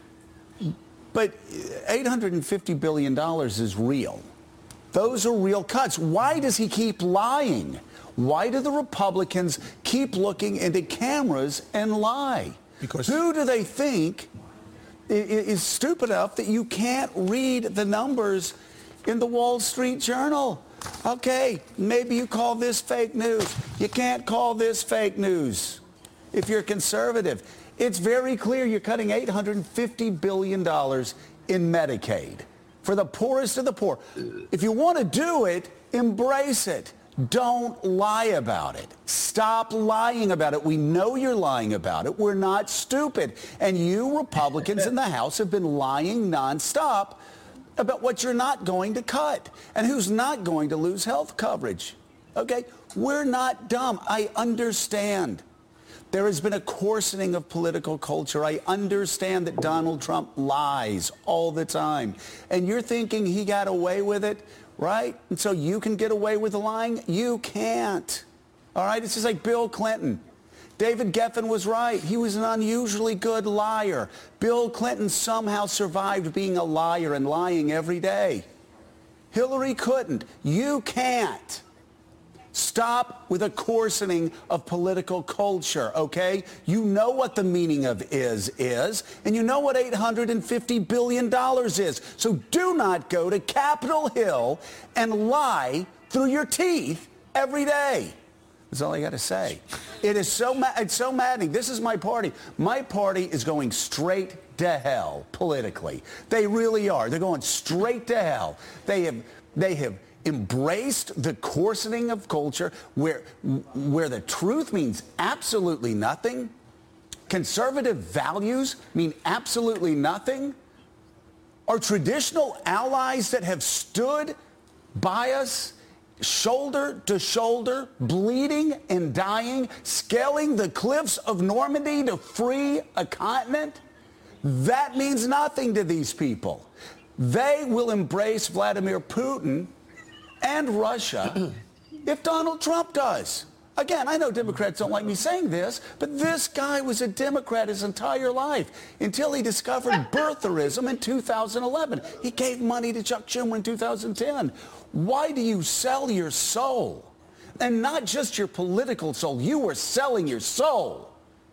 But eight hundred fifty billion dollars is real. Those are real cuts. Why does he keep lying? Why do the Republicans keep looking into cameras and lie? Because who do they think is stupid enough that you can't read the numbers in the Wall Street Journal? Okay, maybe you call this fake news. You can't call this fake news if you're conservative. It's very clear you're cutting eight hundred fifty billion dollars in Medicaid for the poorest of the poor. If you want to do it, embrace it. Don't lie about it. Stop lying about it. We know you're lying about it. We're not stupid. And you Republicans in the House have been lying nonstop about what you're not going to cut and who's not going to lose health coverage. Okay? We're not dumb. I understand. There has been a coarsening of political culture. I understand that Donald Trump lies all the time. And you're thinking he got away with it, right? And so you can get away with lying? You can't. All right? It's just like Bill Clinton. David Geffen was right. He was an unusually good liar. Bill Clinton somehow survived being a liar and lying every day. Hillary couldn't. You can't. Stop with a coarsening of political culture, okay? You know what the meaning of is is, and you know what eight hundred fifty billion dollars is. So do not go to Capitol Hill and lie through your teeth every day. That's all I got to say. It is so ma- it's so maddening. This is my party. My party is going straight to hell politically. They really are. They're going straight to hell. They have they have embraced the coarsening of culture where where the truth means absolutely nothing. Conservative values mean absolutely nothing. Our traditional allies that have stood by us shoulder to shoulder, bleeding and dying, scaling the cliffs of Normandy to free a continent, that means nothing to these people. They will embrace Vladimir Putin and Russia if Donald Trump does. Again, I know Democrats don't like me saying this, but this guy was a Democrat his entire life until he discovered birtherism in two thousand eleven. He gave money to Chuck Schumer in two thousand ten. Why do you sell your soul? And not just your political soul. You are selling your soul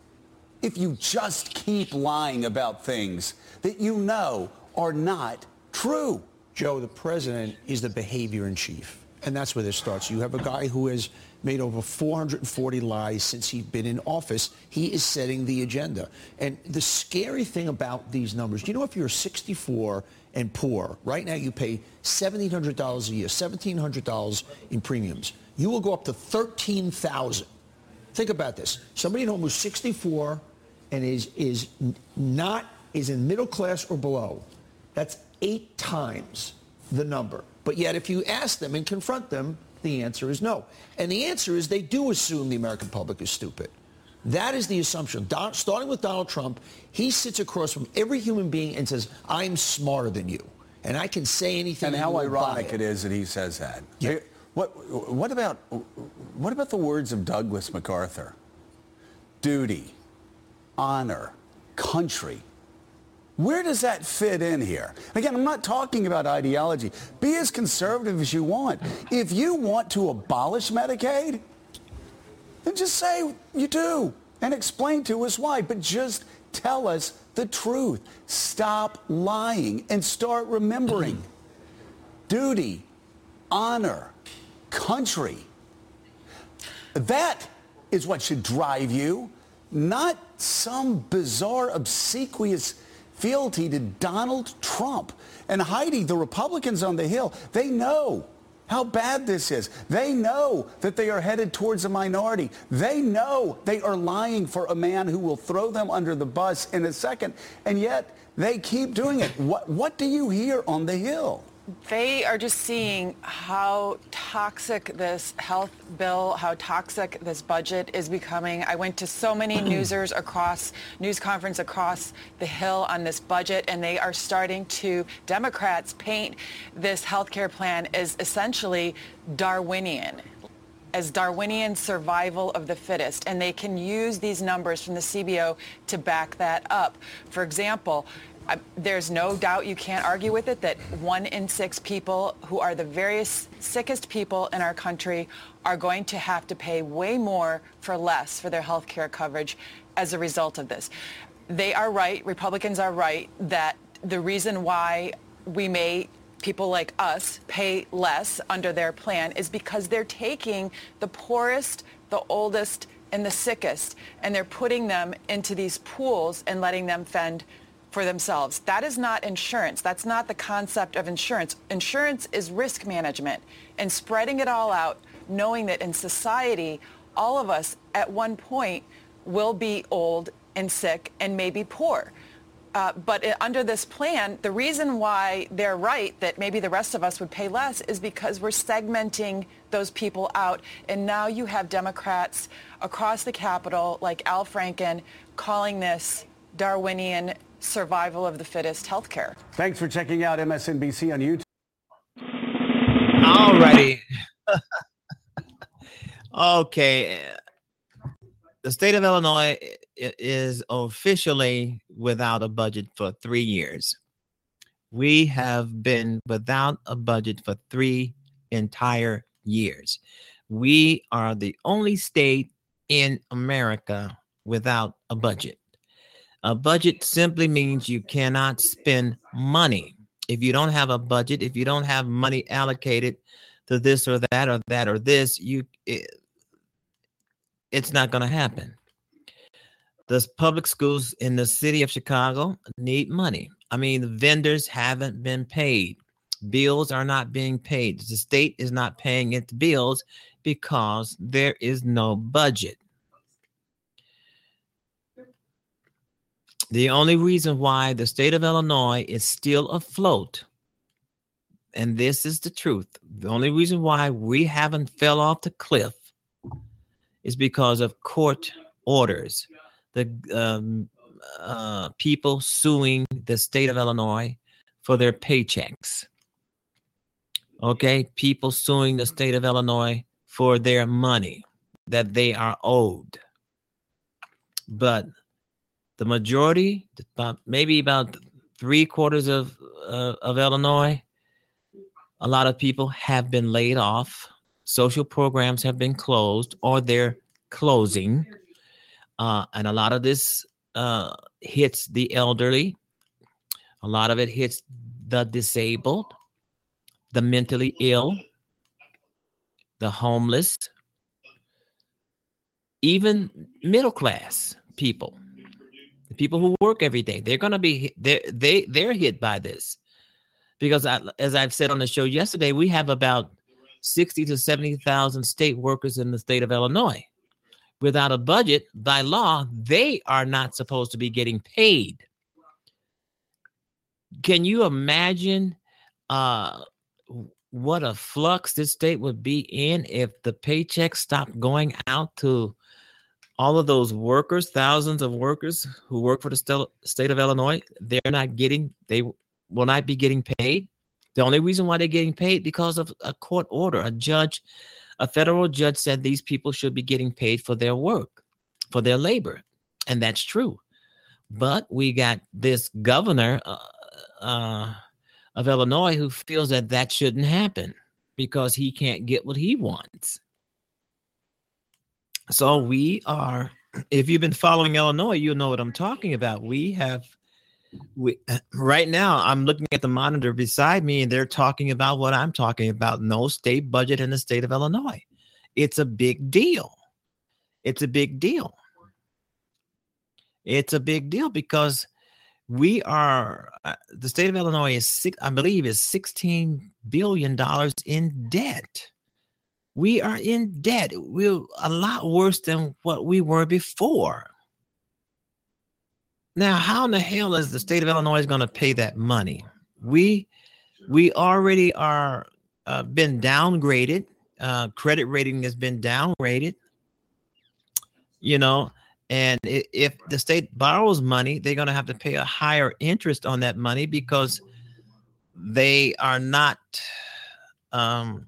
if you just keep lying about things that you know are not true. Joe, the president is the behavior in chief, and that's where this starts. You have a guy who has made over four hundred forty lies since he's been in office. He is setting the agenda. And the scary thing about these numbers, do you know if you're sixty-four and poor, right now you pay one thousand seven hundred dollars a year, one thousand seven hundred dollars in premiums. You will go up to thirteen thousand dollars. Think about this. Somebody at home who's sixty-four and is, is not, is in middle class or below, that's eight times the number. But yet if you ask them and confront them, the answer is no. And the answer is they do assume the American public is stupid. That is the assumption. Don, starting with Donald Trump, he sits across from every human being and says, I'm smarter than you. And I can say anything. And and how you will ironic buy it is that he says that. Yeah. What, what, about, what about the words of Douglas MacArthur? Duty, honor, country. Where does that fit in here? Again, I'm not talking about ideology. Be as conservative as you want. If you want to abolish Medicaid, then just say you do and explain to us why. But just Tell us the truth. Stop lying and start remembering duty, honor, country. That is what should drive you, not some bizarre, obsequious fealty to Donald Trump. And Heidi, the Republicans on the Hill, they know how bad this is. They know that they are headed towards a minority. They know they are lying for a man who will throw them under the bus in a second, and yet they keep doing it. What, what do you hear on the Hill? They are just seeing how toxic this health bill, how toxic this budget is becoming. I went to so many newsers across, news conference across the Hill on this budget, and they are starting to, Democrats paint this health care plan as essentially Darwinian, as Darwinian survival of the fittest, and they can use these numbers from the C B O to back that up. For example, Uh, there's no doubt, you can't argue with it, that one in six people who are the very sickest people in our country are going to have to pay way more for less for their health care coverage as a result of this. They are right, Republicans are right, that the reason why we may, people like us, pay less under their plan is because they're taking the poorest, the oldest, and the sickest, and they're putting them into these pools and letting them fend for themselves. That is not insurance. That's not the concept of insurance. Insurance is risk management and spreading it all out, knowing that in society, all of us at one point will be old and sick and maybe poor. Uh, but it, under this plan, the reason why they're right that maybe the rest of us would pay less is because we're segmenting those people out. And now you have Democrats across the Capitol, like Al Franken, calling this Darwinian survival of the fittest healthcare. Thanks for checking out M S N B C on YouTube. All righty. Okay. The state of Illinois is officially without a budget for three years. We have been without a budget for three entire years. We are the only state in America without a budget. A budget simply means you cannot spend money. If you don't have a budget, if you don't have money allocated to this or that or that or this, you it, it's not going to happen. The public schools in the city of Chicago need money. I mean, the vendors haven't been paid. Bills are not being paid. The state is not paying its bills because there is no budget. The only reason why the state of Illinois is still afloat, and this is the truth, the only reason why we haven't fell off the cliff is because of court orders. The um, uh, people suing the state of Illinois for their paychecks. Okay, people suing the state of Illinois for their money that they are owed. But the majority, about, maybe about three quarters of uh, of Illinois, a lot of people have been laid off. Social programs have been closed or they're closing. Uh, and a lot of this uh, hits the elderly. A lot of it hits the disabled, the mentally ill, the homeless, even middle class people. The people who work every day, they're going to be, they they they're hit by this. Because I, as I've said on the show yesterday, we have about sixty to seventy thousand state workers in the state of Illinois. Without a budget, by law, they are not supposed to be getting paid. Can you imagine uh, what a flux this state would be in if the paychecks stopped going out to all of those workers, thousands of workers who work for the state of Illinois? They're not getting, they will not be getting paid. The only reason why they're getting paid because of a court order. A judge, a federal judge said these people should be getting paid for their work, for their labor. And that's true. But we got this governor uh, uh, of Illinois who feels that that shouldn't happen because he can't get what he wants. So we are if you've been following Illinois, you'll know what I'm talking about. We have, we right now, I'm looking at the monitor beside me, and they're talking about what I'm talking about. No state budget in the state of Illinois. It's a big deal. It's a big deal. It's a big deal because we are, uh, the state of Illinois is, six, I believe, is sixteen billion dollars in debt. We are in debt. We're a lot worse than what we were before. Now, how in the hell is the state of Illinois going to pay that money? We we already are uh, been downgraded. Uh, credit rating has been downgraded. You know, and it, if the state borrows money, they're going to have to pay a higher interest on that money because they are not um,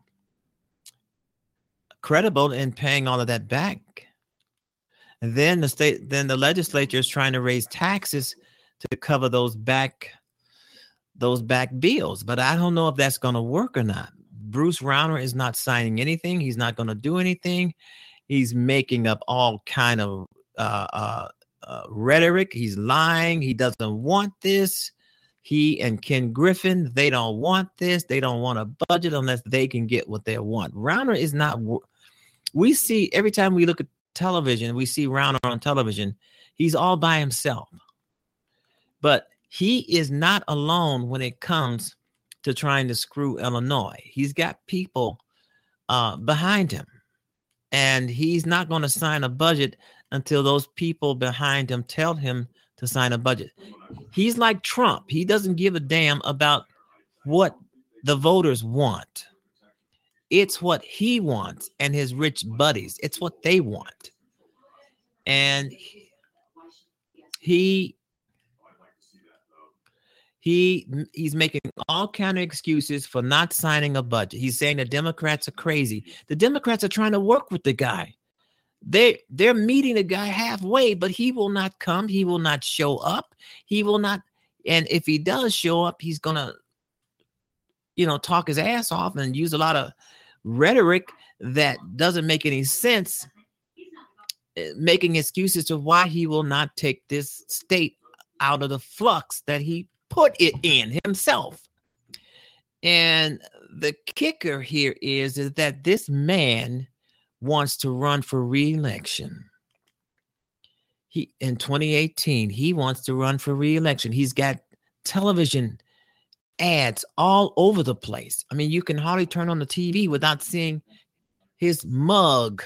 credible in paying all of that back. And then the state, then the legislature is trying to raise taxes to cover those back, those back bills. But I don't know if that's going to work or not. Bruce Rauner is not signing anything. He's not going to do anything. He's making up all kind of uh, uh, uh, rhetoric. He's lying. He doesn't want this. He and Ken Griffin, they don't want this. They don't want a budget unless they can get what they want. Rauner is not. We see every time we look at television, we see Rauner on television. He's all by himself. But he is not alone when it comes to trying to screw Illinois. He's got people uh, behind him. And he's not going to sign a budget until those people behind him tell him to sign a budget. He's like Trump. He doesn't give a damn about what the voters want. It's what he wants and his rich buddies. It's what they want. And he he he's making all kind of excuses for not signing a budget. He's saying the Democrats are crazy. The Democrats are trying to work with the guy. They they're meeting the guy halfway, but he will not come. He will not show up. He will not. And if he does show up, he's gonna, you know, talk his ass off and use a lot of rhetoric that doesn't make any sense, making excuses to why he will not take this state out of the flux that he put it in himself. And the kicker here is, is that this man wants to run for re-election. He in twenty eighteen, he wants to run for re-election. He's got television ads all over the place. I mean, you can hardly turn on the T V without seeing his mug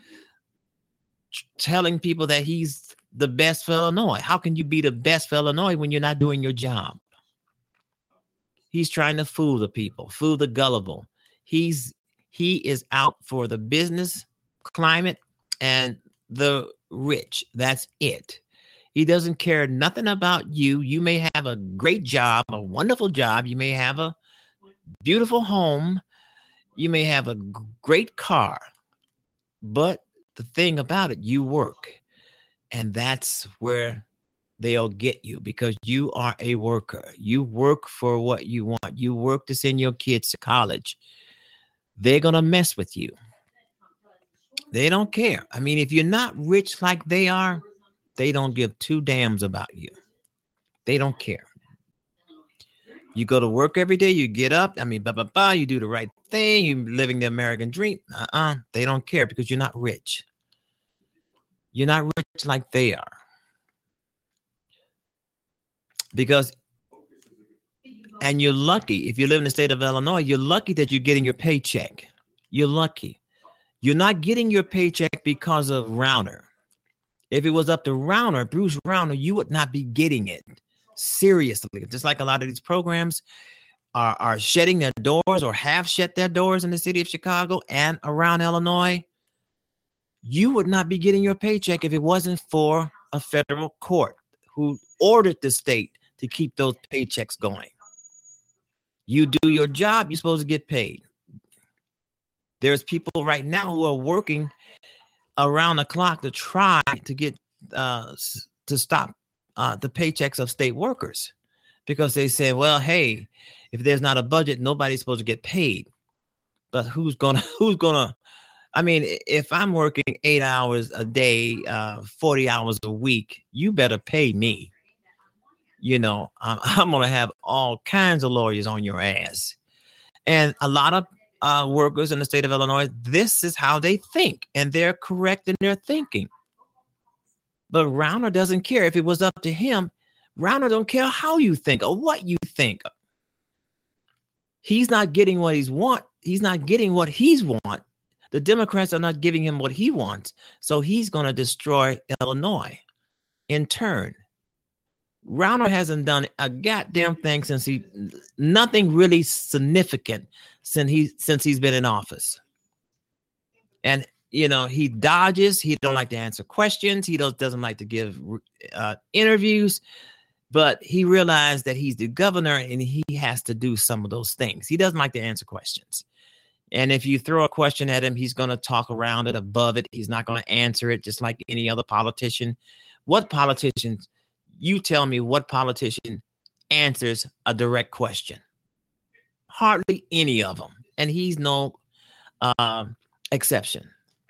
telling people that he's the best for Illinois. How can you be the best for Illinois when you're not doing your job? He's trying to fool the people, fool the gullible. He's he is out for the business climate and the rich. That's it. He doesn't care nothing about you. You may have a great job, a wonderful job. You may have a beautiful home. You may have a great car. But the thing about it, you work. And that's where they'll get you, because you are a worker. You work for what you want. You work to send your kids to college. They're going to mess with you. They don't care. I mean, if you're not rich like they are, they don't give two damns about you. They don't care. You go to work every day. You get up. I mean, blah, blah, blah. You do the right thing. You're living the American dream. Uh-uh. They don't care because you're not rich. You're not rich like they are. Because, and you're lucky. If you live in the state of Illinois, you're lucky that you're getting your paycheck. You're lucky. You're not getting your paycheck because of Rauner. If it was up to Rauner, Bruce Rauner, you would not be getting it. Seriously. Just like a lot of these programs are, are shutting their doors or have shut their doors in the city of Chicago and around Illinois, you would not be getting your paycheck if it wasn't for a federal court who ordered the state to keep those paychecks going. You do your job, you're supposed to get paid. There's people right now who are working around the clock to try to get uh, to stop uh, the paychecks of state workers, because they say, well, hey, if there's not a budget, nobody's supposed to get paid. But who's gonna who's gonna I mean, if I'm working eight hours a day, uh, forty hours a week, you better pay me. You know, I'm, I'm going to have all kinds of lawyers on your ass. And a lot of uh, workers in the state of Illinois, this is how they think, and they're correct in their thinking. But Rauner doesn't care. If it was up to him, Rauner don't care how you think or what you think. He's not getting what he's want. He's not getting what he's want. The Democrats are not giving him what he wants. So he's going to destroy Illinois in turn. Rauner hasn't done a goddamn thing since he, nothing really significant since he since he's been in office. And you know, he dodges. He don't like to answer questions. He does, doesn't like to give uh, interviews. But he realized that he's the governor and he has to do some of those things. He doesn't like to answer questions. And if you throw a question at him, he's going to talk around it, above it. He's not going to answer it just like any other politician. What politicians? You tell me what politician answers a direct question? Hardly any of them. And he's no uh, exception.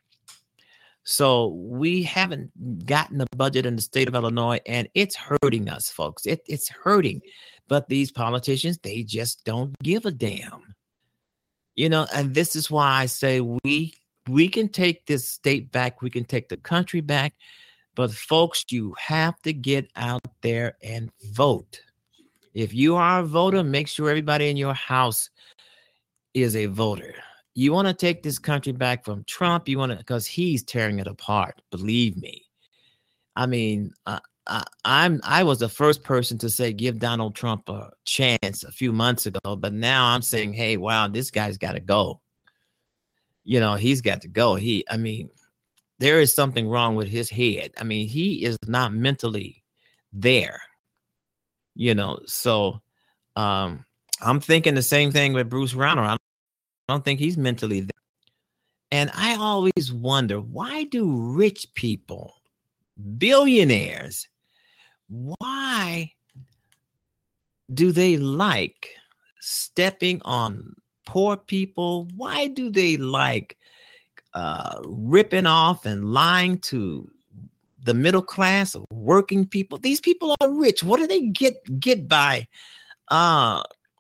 So we haven't gotten a budget in the state of Illinois, and it's hurting us, folks. It, it's hurting. But these politicians, they just don't give a damn. You know, and this is why I say we we can take this state back. We can take the country back. But folks, you have to get out there and vote. If you are a voter, make sure everybody in your house is a voter. You want to take this country back from Trump, you want to, because he's tearing it apart. Believe me. I mean, uh, I, I'm I was the first person to say give Donald Trump a chance a few months ago, but now I'm saying, hey, wow, this guy's got to go. You know, he's got to go. He, I mean. There is something wrong with his head. I mean, he is not mentally there, you know. So um, I'm thinking the same thing with Bruce Rauner. I don't think he's mentally there. And I always wonder, why do rich people, billionaires, why do they like stepping on poor people? Why do they like Uh, ripping off and lying to the middle class, working people? These people are rich. What do they get get by uh,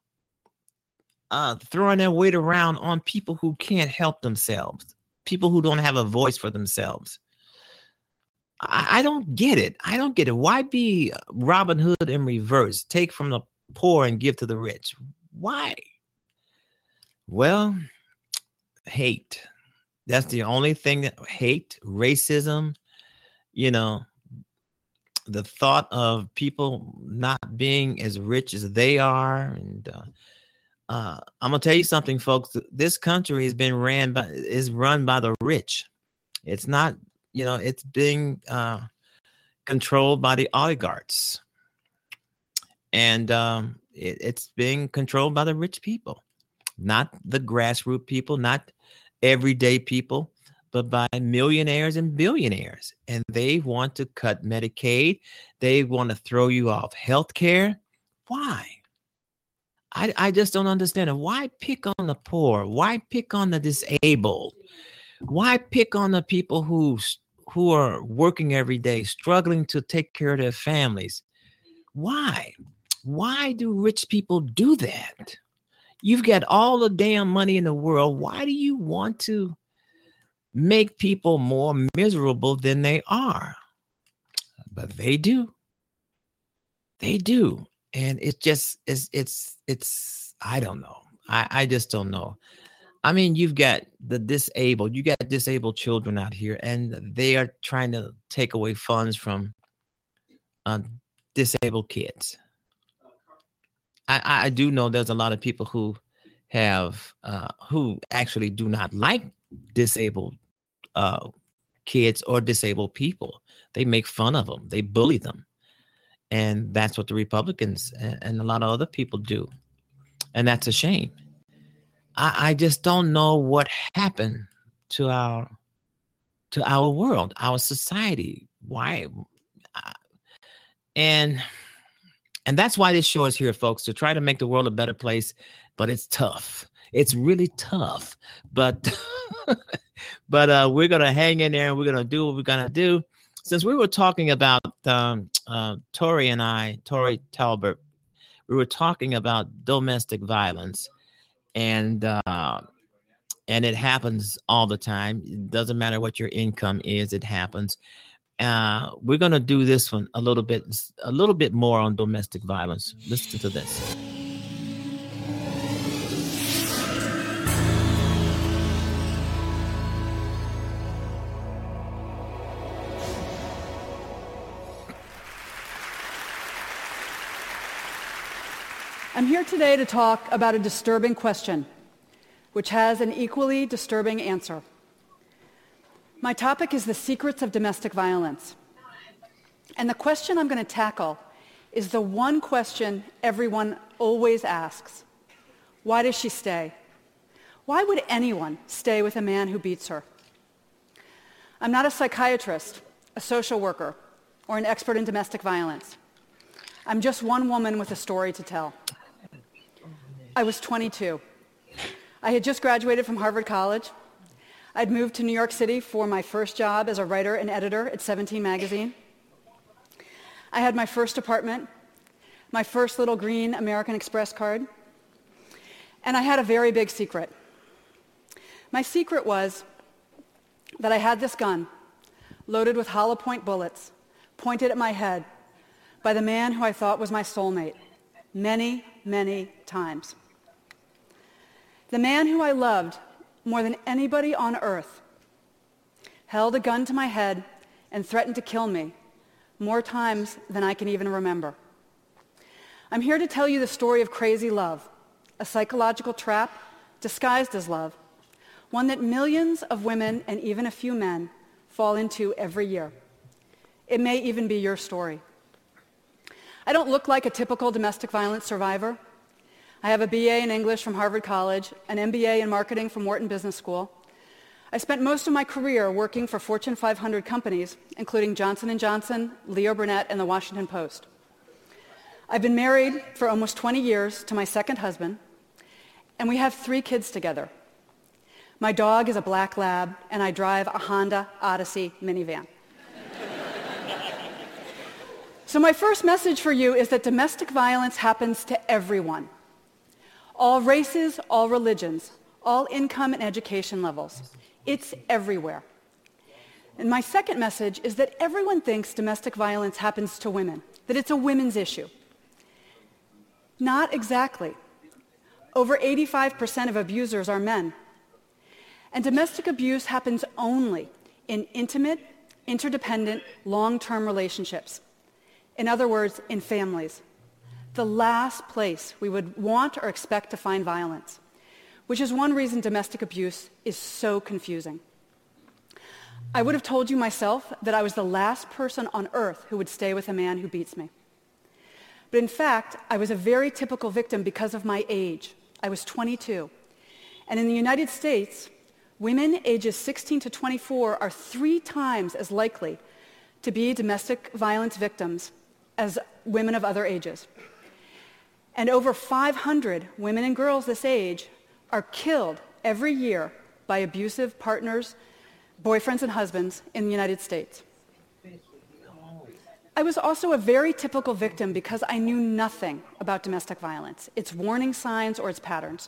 uh, throwing their weight around on people who can't help themselves, people who don't have a voice for themselves? I, I don't get it. I don't get it. Why be Robin Hood in reverse? Take from the poor and give to the rich. Why? Well, hate. That's the only thing that hate, racism, you know, the thought of people not being as rich as they are. And uh, uh, I'm going to tell you something, folks. This country has been ran by, is run by the rich. It's not, you know, it's being uh, controlled by the oligarchs. And um, it, it's being controlled by the rich people, not the grassroots people, not everyday people, but by millionaires and billionaires. And they want to cut Medicaid. They want to throw you off health care. Why? I, I just don't understand it. Why pick on the poor? Why pick on the disabled? Why pick on the people who, who are working every day, struggling to take care of their families? Why? Why do rich people do that? You've got all the damn money in the world. Why do you want to make people more miserable than they are? But they do. They do. And it just is, it's, it's, I don't know. I, I just don't know. I mean, you've got the disabled, you got disabled children out here, and they are trying to take away funds from uh, disabled kids. I, I do know there's a lot of people who have, uh, who actually do not like disabled uh, kids or disabled people. They make fun of them. They bully them. And that's what the Republicans and, and a lot of other people do. And that's a shame. I, I just don't know what happened to our, to our world, our society. Why? And... And that's why this show is here, folks, to try to make the world a better place. But it's tough. It's really tough, but but uh, we're gonna hang in there and we're gonna do what we're gonna do. Since we were talking about um, uh, Tori and I, Tori Talbert, we were talking about domestic violence, and uh, and it happens all the time. It doesn't matter what your income is; it happens. Uh, we're gonna do this one a little bit, a little bit more on domestic violence. Listen to this. I'm here today to talk about a disturbing question, which has an equally disturbing answer. My topic is the secrets of domestic violence. And the question I'm going to tackle is the one question everyone always asks. Why does she stay? Why would anyone stay with a man who beats her? I'm not a psychiatrist, a social worker, or an expert in domestic violence. I'm just one woman with a story to tell. I was twenty-two. I had just graduated from Harvard College. I'd moved to New York City for my first job as a writer and editor at Seventeen magazine. I had my first apartment, my first little green American Express card, and I had a very big secret. My secret was that I had this gun loaded with hollow point bullets pointed at my head by the man who I thought was my soulmate many, many times. The man who I loved more than anybody on earth held a gun to my head and threatened to kill me more times than I can even remember. I'm here to tell you the story of crazy love, a psychological trap disguised as love, one that millions of women and even a few men fall into every year. It may even be your story. I don't look like a typical domestic violence survivor. I have a B A in English from Harvard College, an M B A in marketing from Wharton Business School. I spent most of my career working for Fortune five hundred companies, including Johnson and Johnson, Leo Burnett, and the Washington Post. I've been married for almost twenty years to my second husband, and we have three kids together. My dog is a black lab, and I drive a Honda Odyssey minivan. So my first message for you is that domestic violence happens to everyone. All races, all religions, all income and education levels. It's everywhere. And my second message is that everyone thinks domestic violence happens to women, that it's a women's issue. Not exactly. Over eighty-five percent of abusers are men. And domestic abuse happens only in intimate, interdependent, long-term relationships. In other words, in families. The last place we would want or expect to find violence, which is one reason domestic abuse is so confusing. I would have told you myself that I was the last person on earth who would stay with a man who beats me. But in fact, I was a very typical victim because of my age. I was twenty-two. And in the United States, women ages sixteen to twenty-four are three times as likely to be domestic violence victims as women of other ages. And over five hundred women and girls this age are killed every year by abusive partners, boyfriends and husbands in the United States. I was also a very typical victim because I knew nothing about domestic violence, its warning signs or its patterns.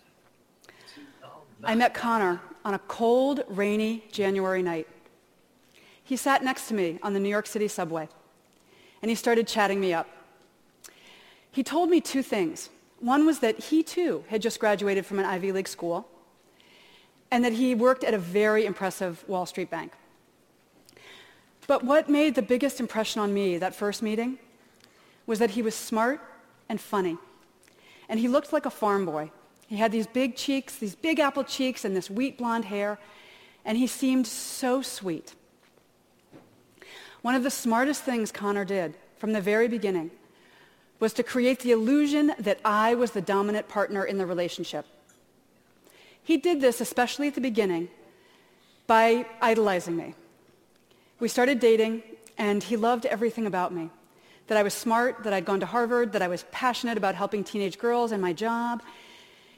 I met Connor on a cold, rainy January night. He sat next to me on the New York City subway, and he started chatting me up. He told me two things. One was that he, too, had just graduated from an Ivy League school, and that he worked at a very impressive Wall Street bank. But what made the biggest impression on me that first meeting was that he was smart and funny, and he looked like a farm boy. He had these big cheeks, these big apple cheeks, and this wheat blonde hair, and he seemed so sweet. One of the smartest things Connor did from the very beginning was to create the illusion that I was the dominant partner in the relationship. He did this, especially at the beginning, by idolizing me. We started dating, and he loved everything about me. That I was smart, that I'd gone to Harvard, that I was passionate about helping teenage girls and my job.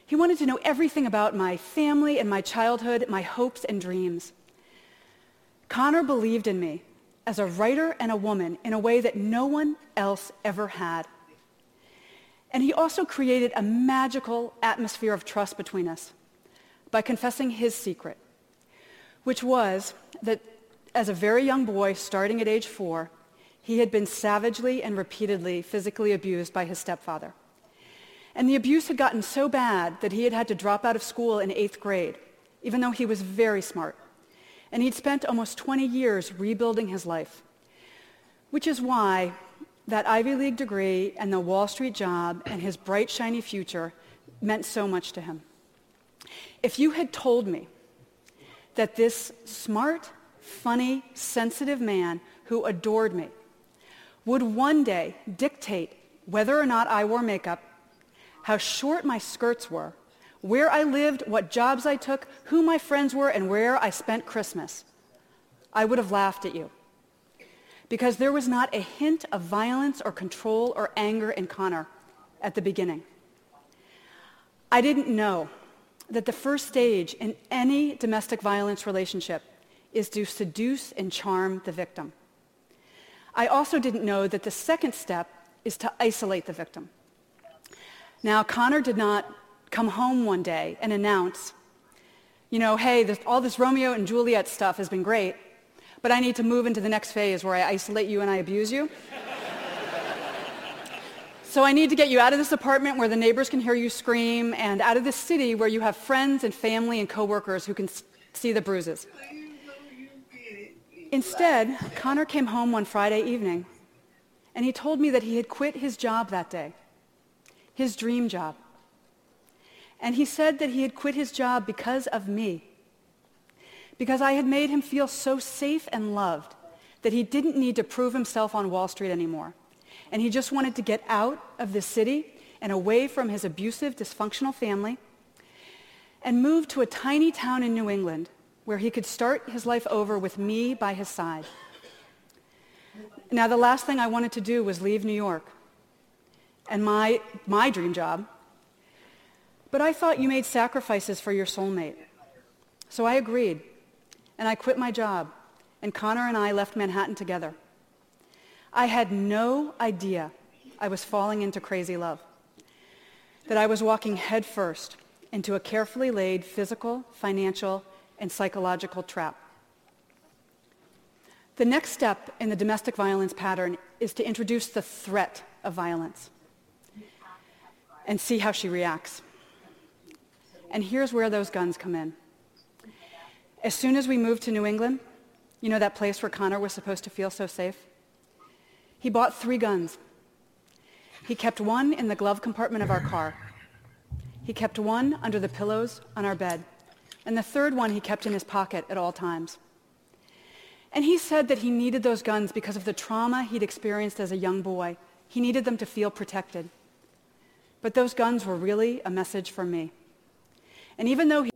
He wanted to know everything about my family and my childhood, my hopes and dreams. Connor believed in me as a writer and a woman in a way that no one else ever had. And he also created a magical atmosphere of trust between us by confessing his secret, which was that as a very young boy, starting at age four, he had been savagely and repeatedly physically abused by his stepfather. And the abuse had gotten so bad that he had had to drop out of school in eighth grade, even though he was very smart. And he'd spent almost twenty years rebuilding his life, which is why that Ivy League degree and the Wall Street job and his bright, shiny future meant so much to him. If you had told me that this smart, funny, sensitive man who adored me would one day dictate whether or not I wore makeup, how short my skirts were, where I lived, what jobs I took, who my friends were, and where I spent Christmas, I would have laughed at you. Because there was not a hint of violence or control or anger in Connor at the beginning. I didn't know that the first stage in any domestic violence relationship is to seduce and charm the victim. I also didn't know that the second step is to isolate the victim. Now, Connor did not come home one day and announce, you know, hey, this, all this Romeo and Juliet stuff has been great, but I need to move into the next phase where I isolate you and I abuse you. So I need to get you out of this apartment where the neighbors can hear you scream and out of this city where you have friends and family and coworkers who can see the bruises. Instead, Connor came home one Friday evening and he told me that he had quit his job that day, his dream job. And he said that he had quit his job because of me. Because I had made him feel so safe and loved that he didn't need to prove himself on Wall Street anymore. And he just wanted to get out of the city and away from his abusive, dysfunctional family and move to a tiny town in New England where he could start his life over with me by his side. Now, the last thing I wanted to do was leave New York and my, my dream job. But I thought you made sacrifices for your soulmate. So I agreed. And I quit my job, and Connor and I left Manhattan together. I had no idea I was falling into crazy love, that I was walking headfirst into a carefully laid physical, financial, and psychological trap. The next step in the domestic violence pattern is to introduce the threat of violence and see how she reacts. And here's where those guns come in. As soon as we moved to New England, you know that place where Connor was supposed to feel so safe? He bought three guns. He kept one in the glove compartment of our car. He kept one under the pillows on our bed. And the third one he kept in his pocket at all times. And he said that he needed those guns because of the trauma he'd experienced as a young boy. He needed them to feel protected. But those guns were really a message for me. And even though he...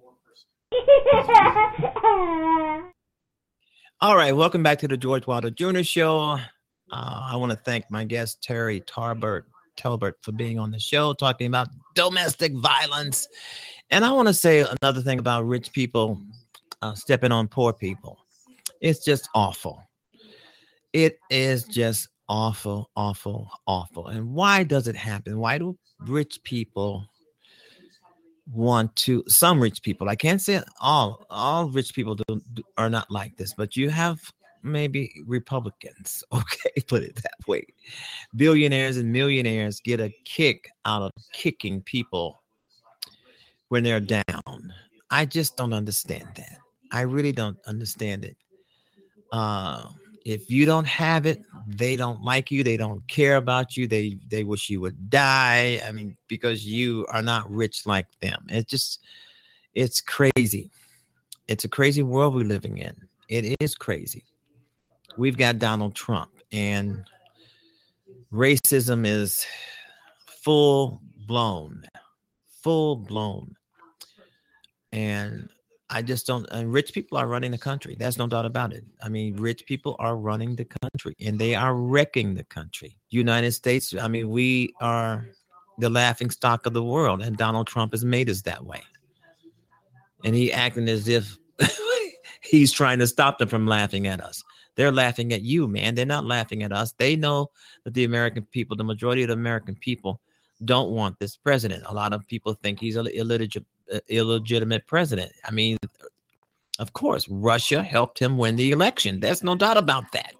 All right, welcome back to the George Wilder Junior Show. Uh, I want to thank my guest, Terry Tarbert, Talbert, for being on the show, talking about domestic violence. And I want to say another thing about rich people uh, stepping on poor people. It's just awful. It is just awful, awful, awful. And why does it happen? Why do rich people want to, some rich people, I can't say all, all rich people do, are not like this, but you have maybe Republicans, okay, put it that way. Billionaires and millionaires get a kick out of kicking people when they're down. I just don't understand that. I really don't understand it. Uh, if you don't have it, they don't like you. They don't care about you. They they wish you would die. I mean, because you are not rich like them. It's just, it's crazy. It's a crazy world we're living in. It is crazy. We've got Donald Trump, and racism is full blown, full blown. And I just don't, and rich people are running the country. There's no doubt about it. I mean, rich people are running the country and they are wrecking the country. United States, I mean, we are the laughing stock of the world, and Donald Trump has made us that way. And he acting as if he's trying to stop them from laughing at us. They're laughing at you, man. They're not laughing at us. They know that the American people, the majority of the American people, don't want this president. A lot of people think he's an illegit- illegitimate president. I mean, of course, Russia helped him win the election. There's no doubt about that.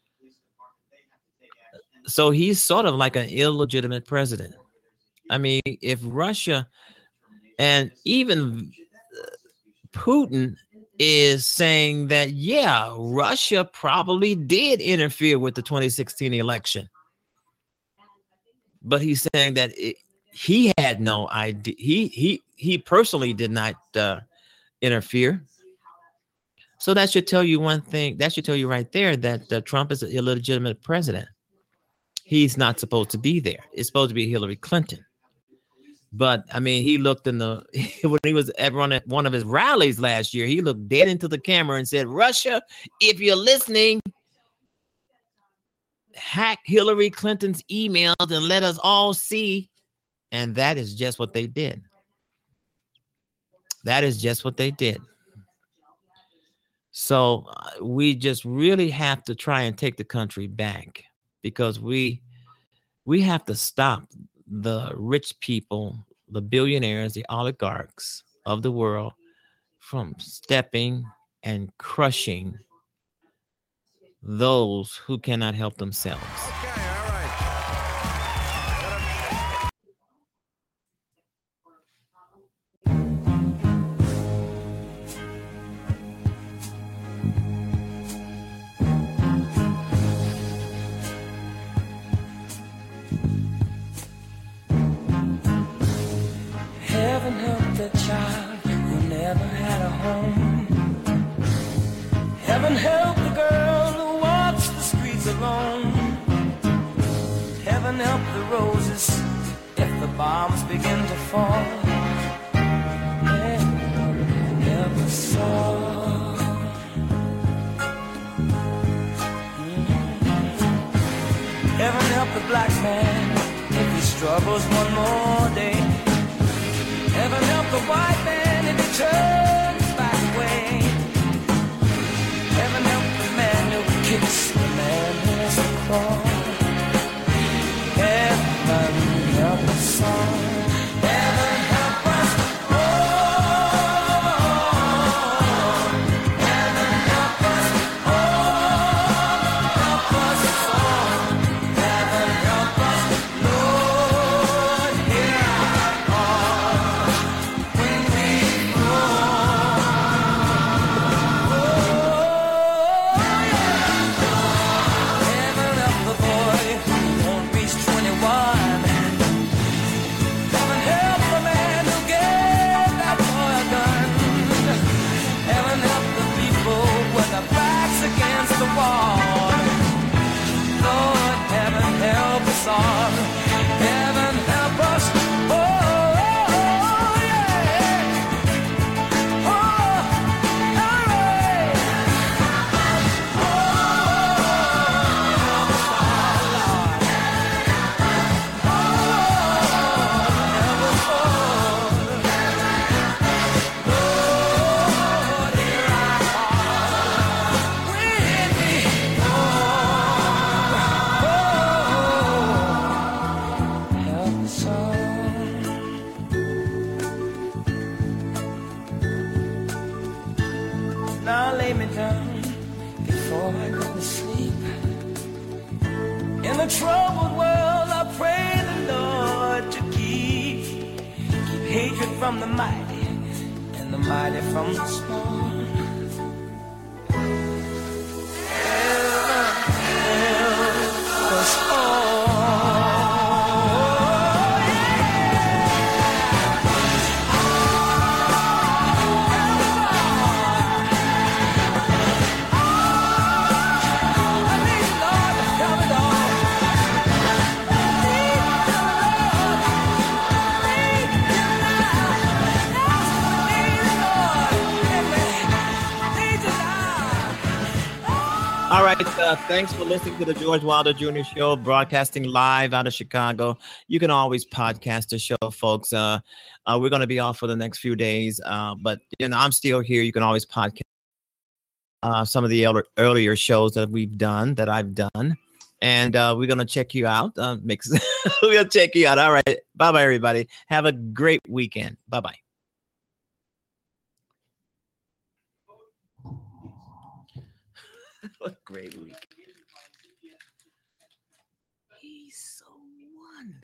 So he's sort of like an illegitimate president. I mean, if Russia and even Putin is saying that, yeah, Russia probably did interfere with the twenty sixteen election. But he's saying that it, he had no idea. He he he personally did not uh, interfere. So that should tell you one thing. That should tell you right there that uh, Trump is an illegitimate president. He's not supposed to be there. It's supposed to be Hillary Clinton. But I mean, he looked in the when he was at one at one of his rallies last year. He looked dead into the camera and said, "Russia, if you're listening, hack Hillary Clinton's emails and let us all see." And that is just what they did. That is just what they did. So uh, we just really have to try and take the country back, because we we have to stop the rich people, the billionaires, the oligarchs of the world from stepping and crushing those who cannot help themselves. Okay, all right. Heaven help the child who never had a home. Heaven help the girl who walks the streets alone. Heaven help the roses if the bombs begin to fall. Heaven help us all. Heaven help the black man if he struggles one more day. Heaven help the white man if he turns back away. Heaven help the man who kicks the man who has a claw. Heaven help us all. Heaven help us all. Heaven help us all. Help us all. Heaven help us, Lord, hear our call when we Heaven help the boy who won't reach twenty-one. Heaven help the man who gave that boy a gun. Heaven help the people with their backs against the wall. Lord, heaven help us all. Heaven help us. Oh, oh, yeah. Oh, all right. Help us all. Now lay me down before I go to sleep. In the troubled world, I pray the Lord to keep keep hatred from the mighty and the mighty from the small. Heaven help us all. Heaven right. Uh, thanks for listening to the George Wilder Junior Show, broadcasting live out of Chicago. You can always podcast the show, folks. Uh, uh, we're going to be off for the next few days, uh, but you know, I'm still here. You can always podcast uh, some of the elder, earlier shows that we've done, that I've done. And uh, we're going to check you out. Uh, mix. We'll check you out. All right. Bye-bye, everybody. Have a great weekend. Bye-bye. What a great week.